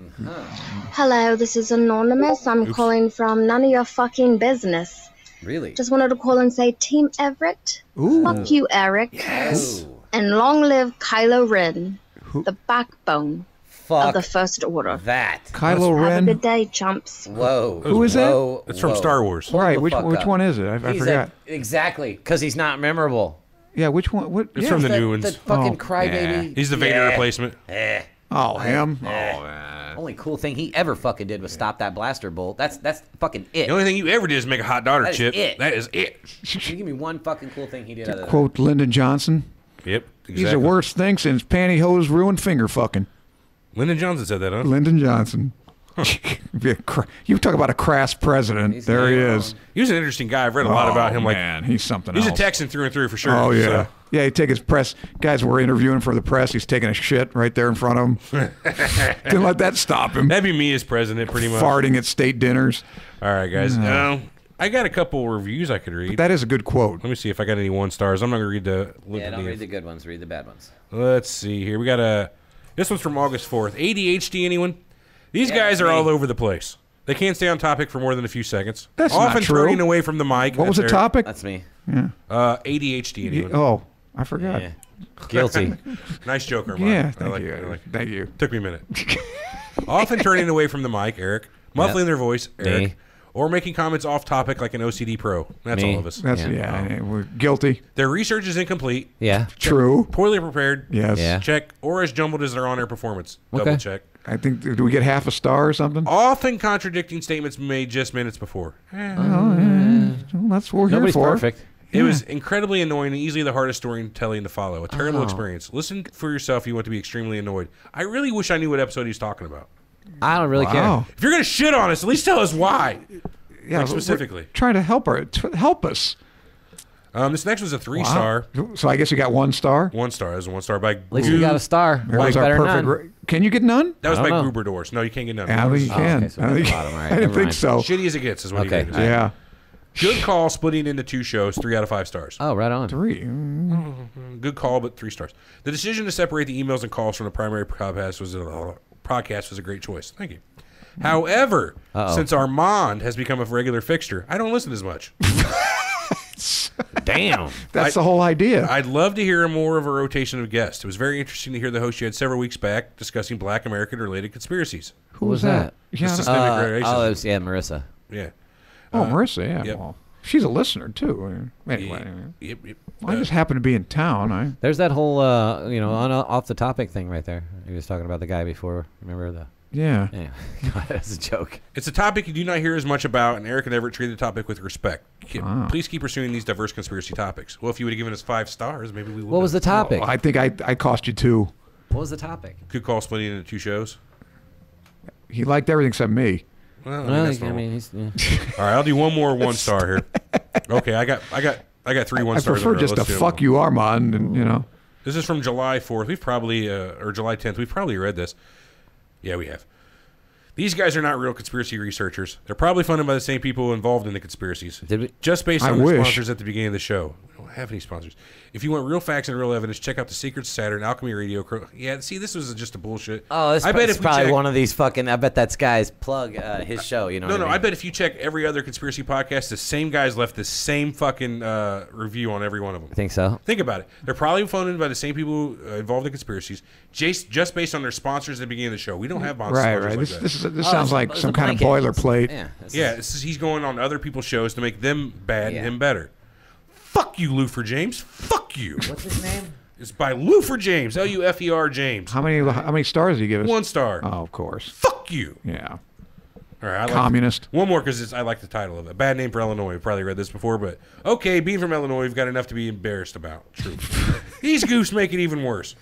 Hello, this is Anonymous. I'm Oops. calling from none of your fucking business. Really? Just wanted to call and say, Team Everett, Ooh. fuck you, Eric. Yes. And long live Kylo Ren, the backbone Fuck of the First Order. that. Kylo Have a Ren. good day, chumps. Whoa. Who is that? Whoa, It's from whoa. Star Wars. Hold Right. the Which fuck which up. one is it? I, I He's forgot. a- exactly, because he's not memorable. Yeah. Which one? What? It's yeah. from the The- new ones. The fucking Oh, crybaby. He's the Vader Yeah. replacement. Eh. Oh, him. Eh. Oh, man. Only cool thing he ever fucking did was stop that blaster bolt. That's that's fucking it. The only thing you ever did is make a hot daughter That is chip. it. That is it. Can you give me one fucking cool thing he did? Other than Quote Lyndon Johnson. Yep. Exactly. He's the worst thing since pantyhose ruined finger fucking. Lyndon Johnson said that, huh? Lyndon Johnson. Be a cra- you talk about a crass president. He's there he not is. He was an interesting guy. I've read a lot about Oh, him. Like, man, he's something he's else. a Texan through and through for sure. Oh yeah, so. yeah. He take his press guys were interviewing him for the press. He's taking a shit right there in front of him. Didn't let that stop him. That'd be me as president, pretty much. Farting at state dinners. All right, guys. No. Um, I got a couple reviews I could read. That is a good quote. Let me see if I got any one stars. I'm not gonna read the. Yeah, don't litany read of- the good ones. Read the bad ones. Let's see here. We got a. This one's from August fourth. A D H D. Anyone? These Yeah, guys are me. all over the place. They can't stay on topic for more than a few seconds. That's Often not true. turning away from the mic. What was the That's their- topic? That's me. Yeah. Uh, A D H D. Anyone? Oh, I forgot. Yeah. Guilty. Nice joke, Armand. Yeah, I thank like you. it. I like it. Thank you. Took me a minute. Often turning away from the mic, Eric. Muffling Yep. their voice, Eric. Me. Or making comments off topic like an O C D pro. That's Me. all of us. That's Yeah. yeah. yeah, we're guilty. Their research is incomplete. Yeah. True. Poorly prepared. Yes. Yeah. Check. Or as jumbled as their on-air performance. Double Okay. check. I think. Do we get half a star or something? Often contradicting statements made just minutes before. Oh, yeah. Well, that's what we're Nobody's here for. perfect. It was incredibly annoying and easily the hardest storytelling to follow. A terrible Oh. experience. Listen for yourself if you want to be extremely annoyed. I really wish I knew what episode he's talking about. I don't really Wow. If you're going to shit on us, at least tell us why. Yeah, Like we're specifically. trying to help her. To help us. Um, this next was a three Wow. star. So I guess you got one star. One star. That was a one star by At least we got a star. That One was our better than perfect. none. ra- Can you get none? That was I by don't know. Gruber Doors. No, you can't get none. Yeah, I think you Oh, can. okay, so I, we're at think, the bottom. All right, I didn't never think mind. so. Shitty as it gets is what Okay. he gave us. Yeah. Good call splitting into two shows. Three out of five stars. Oh, right on. Three. Good call, but three stars. The decision to separate the emails and calls from the primary podcast was a, podcast was a great choice. Thank you. However, Uh-oh. since Armand has become a regular fixture, I don't listen as much. Damn. That's I- the whole idea. I'd love to hear more of a rotation of guests. It was very interesting to hear the host you had several weeks back discussing Black American-related conspiracies. Who was that? The Yeah. systemic Uh, racism. oh, it was, yeah, Marissa. Yeah. Oh, Uh, Marissa. Yeah. yep. Well, she's a listener too. Anyway, Yep, yep. I just happen to be in town. I. There's that whole, uh, you know, on off the topic thing right there. He was talking about the guy before. Remember the? Yeah. Yeah. God, that's a joke. It's a topic you do not hear as much about, and Eric and Everett treat the topic with respect. Keep- Ah. Please keep pursuing these diverse conspiracy topics. Well, if you would have given us five stars, maybe we would. What was the topic? Well, I think I I cost you two. What was the topic? Good call splitting into two shows. He liked everything except me. Well, I mean, Well, that's I normal. mean, he's, yeah. All right, I'll do one more one star here. Okay, I got, I got, I got three one I stars. prefer in a row. just to Let's do it. fuck you, Armand, and you know. This is from July fourth. We've probably, uh, or July tenth. We've probably read this. Yeah, we have. These guys are not real conspiracy researchers. They're probably funded by the same people involved in the conspiracies. Did we? Just based I on the wish. sponsors at the beginning of the show. We don't have any sponsors. If you want real facts and real evidence, check out the Secrets of Saturn, Alchemy Radio. Cro- Yeah, see, this was just a bullshit. Oh, this I I bet it's if we probably check- one of these fucking. I bet that's guy's plug uh, his show. You know? No, what no. I, I mean? bet if you check every other conspiracy podcast, the same guys left the same fucking uh, review on every one of them. I think so. Think about it. They're probably funded by the same people uh, involved in conspiracies, just, just based on their sponsors at the beginning of the show. We don't have Right, sponsors right. like This that. this, is, this Oh, sounds it's a- like it's some a kind of blanket. boilerplate. Yeah. this Yeah, is- this is, he's going on other people's shows to make them bad Yeah. and him better. Fuck you, Lufer James. Fuck you. What's his name? It's by Lufer James. L U F E R James. How many how many stars do you give us? One star. Oh, of course. Fuck you. Yeah. All right, I like Communist. One more because I like the title of it. Bad name for Illinois. You've probably read this before, but okay, being from Illinois, we've got enough to be embarrassed about. True. These goofs make it even worse.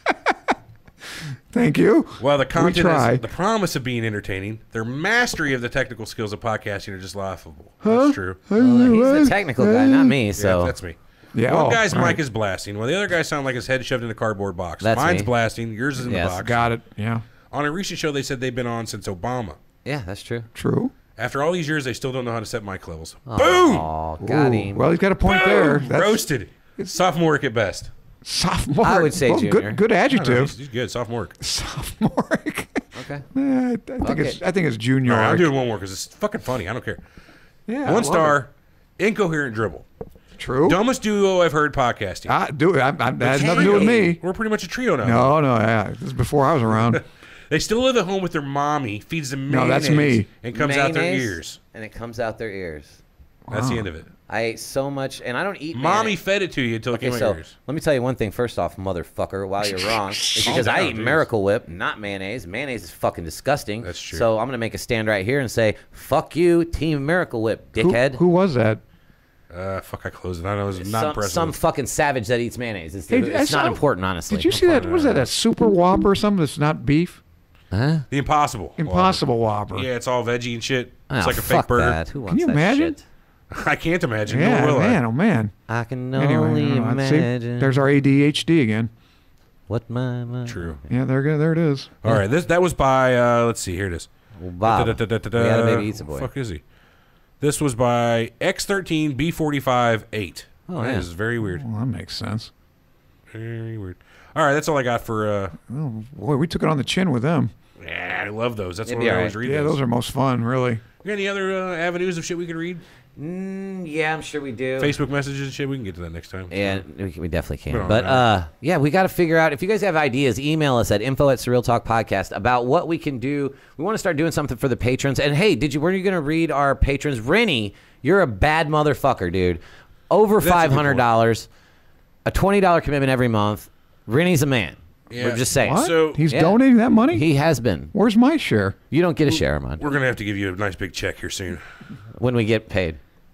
Thank you. Well, the We content try. has the promise of being entertaining. Their mastery of the technical skills of podcasting are just laughable. Huh? That's true. Well, he's the technical guy, not me. So Yeah, that's me. Yeah, One oh, guy's all mic right. is blasting, while the other guy sounds like his head shoved in a cardboard box. That's Mine's me. blasting. Yours is in Yes. the box. Got it. Yeah. On a recent show, they said they've been on since Obama. Yeah, that's true. True. After all these years, they still don't know how to set mic levels. Oh, Boom! got Ooh, him. Well, he's got a point there. That's Roasted. Sophomoric at best. sophomore. I would say well, junior. Good, good I don't know, adjective. He's, he's good. Sophomoric. Sophomoric. Okay. Yeah, I, I think Fuck it's. it. I think it's junior. All right, I'm doing one more because it's fucking funny. I don't care. Yeah, I One love star. Incoherent dribble. True. Dumbest duo I've heard podcasting. I do. I, I, that has nothing to do with me. We're pretty much a trio now. No, no. Yeah, this is before I was around. They still live at home with their mommy, feeds them No, mayonnaise, that's me. and comes out their Mayonnaise, ears. And it comes out their ears. That's the Wow. end of it. I ate so much, and I don't eat. Mommy mayonnaise. fed it to you until it Okay, came out so your ears. let me tell you one thing. First off, motherfucker, while you're wrong, is Calm because I down, eat dude. Miracle Whip, not mayonnaise. Mayonnaise is fucking disgusting. That's true. So I'm gonna make a stand right here and say, "Fuck you, Team Miracle Whip, who, dickhead." who was that? Uh, fuck, I closed it. I know it was not some, impressive. some fucking savage that eats mayonnaise. It's, Hey, it's I not saw- important, honestly. Did you see that? What was that? A Super Whopper or something that's not beef? Huh? The Impossible. Impossible Whopper. Yeah, it's all veggie and shit. It's Oh, like a fake fuck burger. that. Who wants Can you that imagine? shit? I can't imagine. Yeah, Nor will man. I. Oh man. I can Anyway, only I don't know. See, imagine. there's our A D H D again. What my, my True. Yeah, there, go- there it is. All right, this that was by. Uh, let's see. Here it is. Bob. Da-da-da-da-da-da. We had a baby eats a boy. Fuck is he? This was by X thirteen B forty-five eight. Oh, That yeah. is very weird. Well, that makes sense. Very weird. All right, that's all I got for. Uh, Oh boy, we took it on the chin with them. yeah, I love those. That's It'd what be I all always right. read. Yeah, those are most fun, really. You got any other uh, avenues of shit we could read? Mm, yeah, I'm sure we do. Facebook messages and shit. We can get to that next time. Yeah, we, we definitely We can. don't But know. uh, yeah, we got to figure out. If you guys have ideas, email us at info at Surreal Talk Podcast about what we can do. We want to start doing something for the patrons. And hey, did you? Were you going to read our patrons? Rennie, you're a bad motherfucker, dude. Over That's a good five hundred dollars, a twenty dollar commitment every month. Rennie's a man. Yeah. We're just saying. What? So- He's Yeah. donating that money? He has been. Where's my share? You don't get a share, man. We're gonna have to give you a nice big check here soon. When we get paid.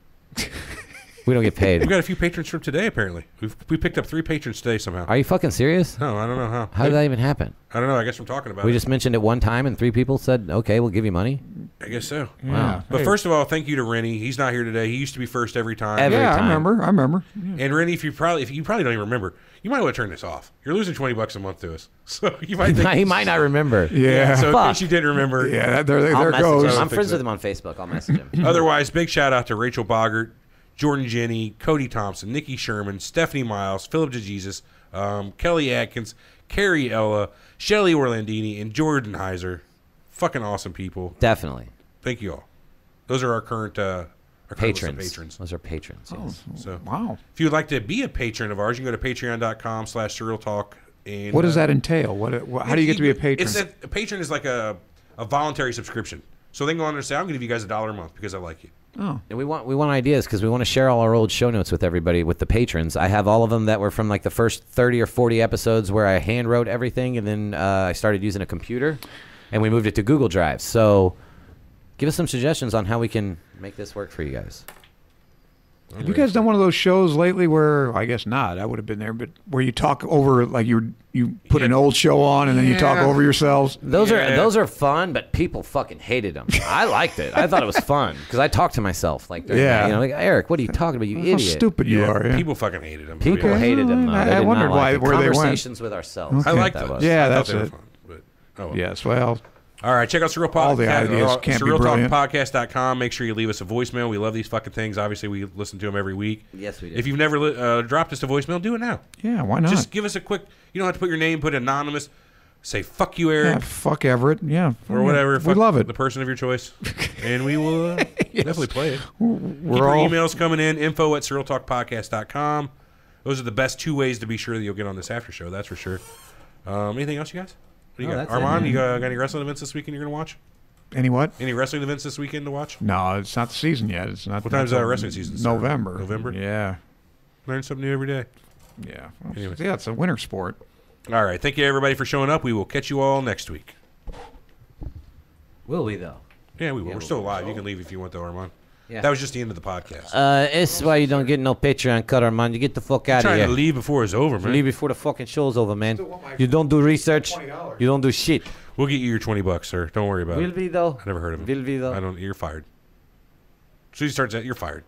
We don't get We've paid. got a few patrons from today. Apparently, we've we picked up three patrons today somehow. Are you fucking serious? No, I don't know how. How did that even happen? I don't know. I guess I'm talking about We it. just mentioned it one time and three people said, okay, we'll give you money. I guess so. Yeah. But Hey. first of all, thank you to Rennie. He's not here today. He used to be first every time. Every yeah, time. I remember. I remember. And Rennie, if you probably if you probably don't even remember, you might want to turn this off. You're losing twenty bucks a month to us, so you might think he might not remember. Yeah. So in Fuck. case you didn't remember, Yeah, that, there, I'll there message goes. him. I'm Fix friends it. with him on Facebook. I'll message him. Otherwise, big shout out to Rachel Boggart, Jordan Jenny, Cody Thompson, Nikki Sherman, Stephanie Miles, Philip DeJesus, um, Kelly Atkins, Carrie Ella, Shelly Orlandini, and Jordan Heiser. Fucking awesome people. Definitely. Thank you all. Those are our current uh, our current list of Patrons. patrons. Those are patrons. Yes. So Wow. if you'd like to be a patron of ours, you can go to patreon.com slash surreal talk. And, What does uh, that entail? What? what how do you get to be a patron? It's a, a patron is like a, a voluntary subscription. So they can go on there and say, I'm going to give you guys a dollar a month because I like you. Oh. And we want we want ideas because we want to share all our old show notes with everybody, with the patrons. I have all of them that were from like the first thirty or forty episodes where I hand wrote everything, and then uh, I started using a computer, and we moved it to Google Drive. So give us some suggestions on how we can make this work for you guys. Have you guys done one of those shows lately where, I guess not, I would have been there, but where you talk over, like you you put an old show on and then you talk Yeah. over yourselves? Those Yeah. are those are fun, but people fucking hated them. I liked it. I thought it was fun because I talked to myself like, during Yeah. that, you know, like Eric, what are you talking about, you How idiot? stupid you are. Yeah. People fucking hated them. People Okay. hated them. Though. I- They I did not wondered like why- it. where they went. Conversations with ourselves. I Okay. like that those. was. Yeah, I thought that's they were it. fun, but, oh well. Yes, well, All right, check out Surreal Podcast. All the ideas can't be Surreal brilliant. Talk Podcast dot com. Make sure you leave us a voicemail. We love these fucking things. Obviously, we listen to them every week. Yes, we do. If you've never li- uh, dropped us a voicemail, do it now. yeah, why not? Just give us a quick. You don't have to put your name. Put anonymous. Say fuck you, yeah, Eric, fuck Everett. Yeah. or whatever. We Fuck love it. The person of your choice, and we will uh, definitely play it. We're Keep your all, emails coming in. Info at Surreal Talk Podcast dot com. Those are the best two ways to be sure that you'll get on this after show. That's for sure. Um, anything else, you guys? What do you No, got? that's it, Armand, man. you got, got any wrestling events this weekend you're going to watch? Any what? Any wrestling events this weekend to watch? No, it's not the season yet. It's not. What time's not uh, till wrestling season start? November. November? Yeah. Learn something new every day. Yeah. Well, Anyways. yeah, it's a winter sport. All right. Thank you, everybody, for showing up. We will catch you all next week. Will we though? Yeah, we will. Yeah, We're we still will. alive. You can leave if you want, though, Armand. Yeah. That was just the end of the podcast. Uh, it's why you don't get no Patreon cut, Armand. You get the fuck out of trying here. to leave before it's over, man. Leave before the fucking show's over, man. You don't do research. You don't do shit. We'll get you your twenty bucks, sir. Don't worry about Will it. we, though? I never heard of him. Will we, though? I don't. You're fired. As soon as he starts that, you're fired.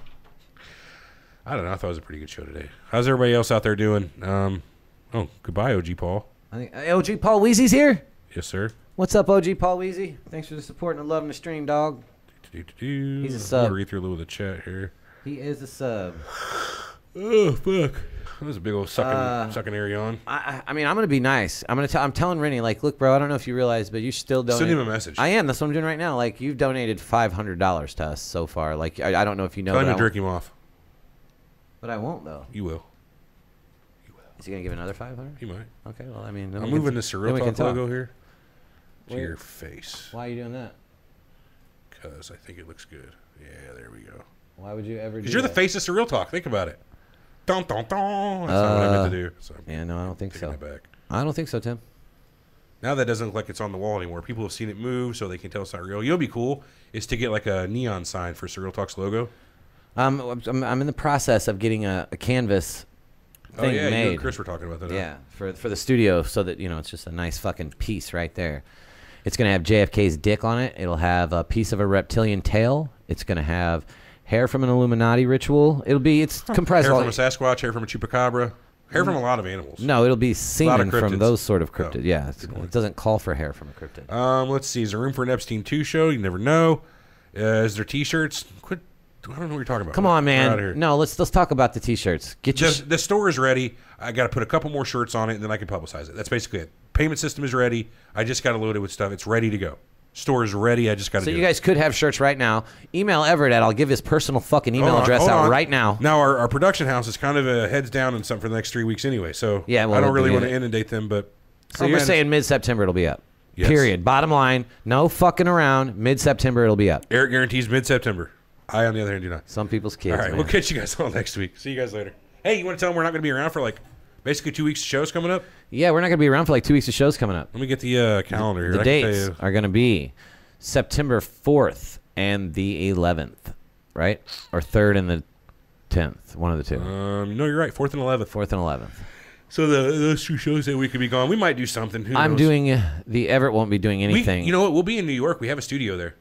I don't know. I thought it was a pretty good show today. How's everybody else out there doing? Um, oh, goodbye, O G Paul. I think uh, O G Paul Weezy's here. Yes, sir. What's up, O G Paul Weezy? Thanks for the support and the love in the stream, dog. He's a I'm sub. gonna read through a little of the chat here. He is a sub. Oh fuck! That was a big old sucking, Uh, sucking area on. I, I I mean, I'm gonna be nice. I'm gonna tell. I'm telling Rennie, like, look, bro. I don't know if you realize, but you still donate. Send him a message. I am. That's what I'm doing right now. Like, you've donated five hundred dollars to us so far. Like, I, I don't know if you know. Tell him but to I jerk won't- him off. But I won't though. You will. Is he gonna give another five hundred? He might. Okay. Well, I mean, then I'm we can- moving the then Surreal we can Talk talk. logo here to Where- your face. Why are you doing that? Because I think it looks good. Yeah, there we go. Why would you ever? do Because you're the that? face of Surreal Talk. Think about it. Dun, dun, dun. That's not what I meant to do. So Uh, yeah, no, I don't think taking so. it back. I don't think so, Tim. Now that doesn't look like it's on the wall anymore. People have seen it move, so they can tell it's not real. You know, what'd be cool is to get like a neon sign for Surreal Talk's logo. Um, I'm, I'm in the process of getting a, a canvas thing oh yeah, made. you and Chris were talking about that. huh? Yeah, for for the studio, so that you know it's just a nice fucking piece right there. It's gonna have J F K's dick on it. It'll have a piece of a reptilian tail. It's gonna have hair from an Illuminati ritual. It'll be it's compressed. Hair all- from a Sasquatch, hair from a chupacabra, hair from a lot of animals. No, it'll be A lot of semen from cryptids. those sort of cryptids. Oh, yeah, it's, it doesn't call for hair from a cryptid. Um, let's see. Is there room for an Epstein two show? You never know. Uh, is there T-shirts? Quit. I don't know what you're talking about. Come on, We're outta man. here. No, let's let's talk about the t-shirts. Get your The, the store is ready. I got to put a couple more shirts on it, and then I can publicize it. That's basically it. Payment system is ready. I just got to load it with stuff. It's ready to go. Store is ready. I just got to So do you it. guys could have shirts right now. Email Everett at. I'll give his personal fucking email Hold on, address hold out on. right now. Now our, our production house is kind of uh, heads down and something for the next three weeks anyway. So Yeah, well, I don't really yeah. want to inundate them, but So Oh, you're man, saying mid-September it'll be up. Yes. Period. Bottom line, no fucking around. Mid-September it'll be up. Eric guarantees mid-September. I, on the other hand, do not. Some people's kids. All right, man. we'll catch you guys all next week. See you guys later. Hey, you want to tell them we're not going to be around for like basically two weeks of shows coming up? Yeah, we're not going to be around for like two weeks of shows coming up. Let me get the uh, calendar here. The I can tell dates you. are going to be September fourth and the eleventh, right? Or third and the tenth. One of the two. Um, no, you're right. Fourth and eleventh. Fourth and eleventh. So the, those two shows that we could be gone. We might do something. Who I'm knows? doing uh, the Everett won't be doing We, anything. you know what? We'll be in New York. We have a studio there.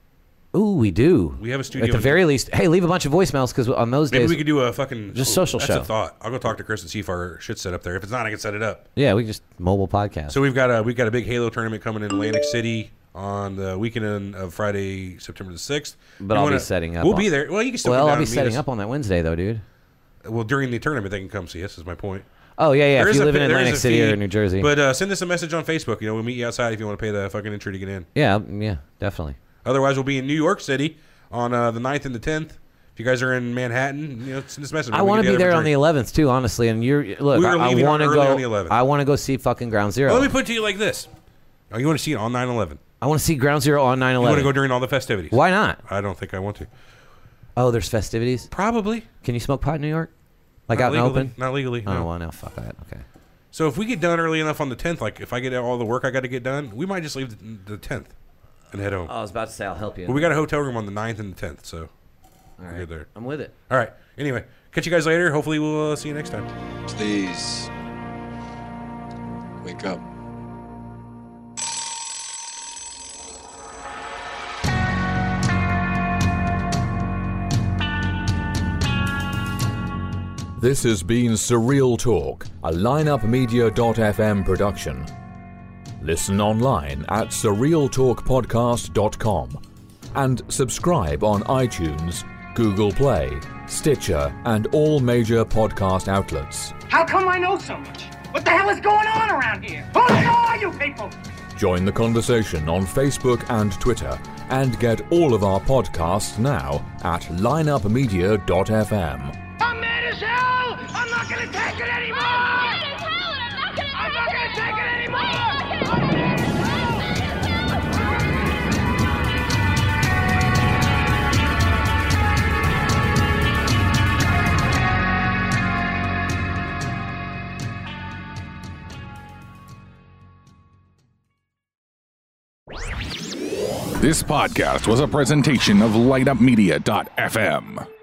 Ooh, we do. We have a studio At the in- very least, hey, leave a bunch of voicemails because on those Maybe days we could do a fucking just social that's show. a thought. I'll go talk to Chris and see if our shit's set up there. If it's not, I can set it up. Yeah, we can just mobile podcast. So we've got a we've got a big Halo tournament coming in Atlantic City on the weekend of Friday, September the sixth. But You I'll wanna- be setting up. We'll on- be there. Well, you can still. Well, come I'll down be and meet setting us. up on that Wednesday though, dude. Well, during the tournament, they can come see us. Is my point. Oh yeah, yeah. There if is you a live in fee- there is Atlantic a City fee, or New Jersey. But uh, send us a message on Facebook. You know, we'll meet you outside if you want to pay the fucking entry to get in. yeah, yeah, definitely. Otherwise, we'll be in New York City on uh, the ninth and the tenth. If you guys are in Manhattan, you know, send us a message. I want to be there on the eleventh too, honestly. And you're look, We were I, I leaving want to early go. on the eleventh. I want to go see fucking Ground Zero. Well, let me put it to you like this: Oh, you want to see it on nine eleven? I want to see Ground Zero on nine You want eleven. to go during all the festivities? Why not? I don't think I want to. Oh, there's festivities. Probably. Can you smoke pot in New York? Like Not out in the legally. open? Not legally. Oh no. well, no, fuck that. Okay. So if we get done early enough on the tenth, like if I get all the work I got to get done, we might just leave the, the tenth and head home. Oh, I was about to say I'll help you. But we got a hotel room on the ninth and the tenth, so All we're right. good there. I'm with it. All right. Anyway, catch you guys later. Hopefully we'll uh, see you next time. Please wake up. This has been Surreal Talk, a lineup media dot f m production. Listen online at surreal talk podcast dot com and subscribe on iTunes, Google Play, Stitcher, and all major podcast outlets. How come I know so much? What the hell is going on around here? Who the hell are you people? Join the conversation on Facebook and Twitter and get all of our podcasts now at lineup media dot f m. I'm mad as hell! I'm not gonna take it anymore! I'm mad as hell and I'm not gonna, I'm not gonna take it anymore! This podcast was a presentation of light up media dot f m.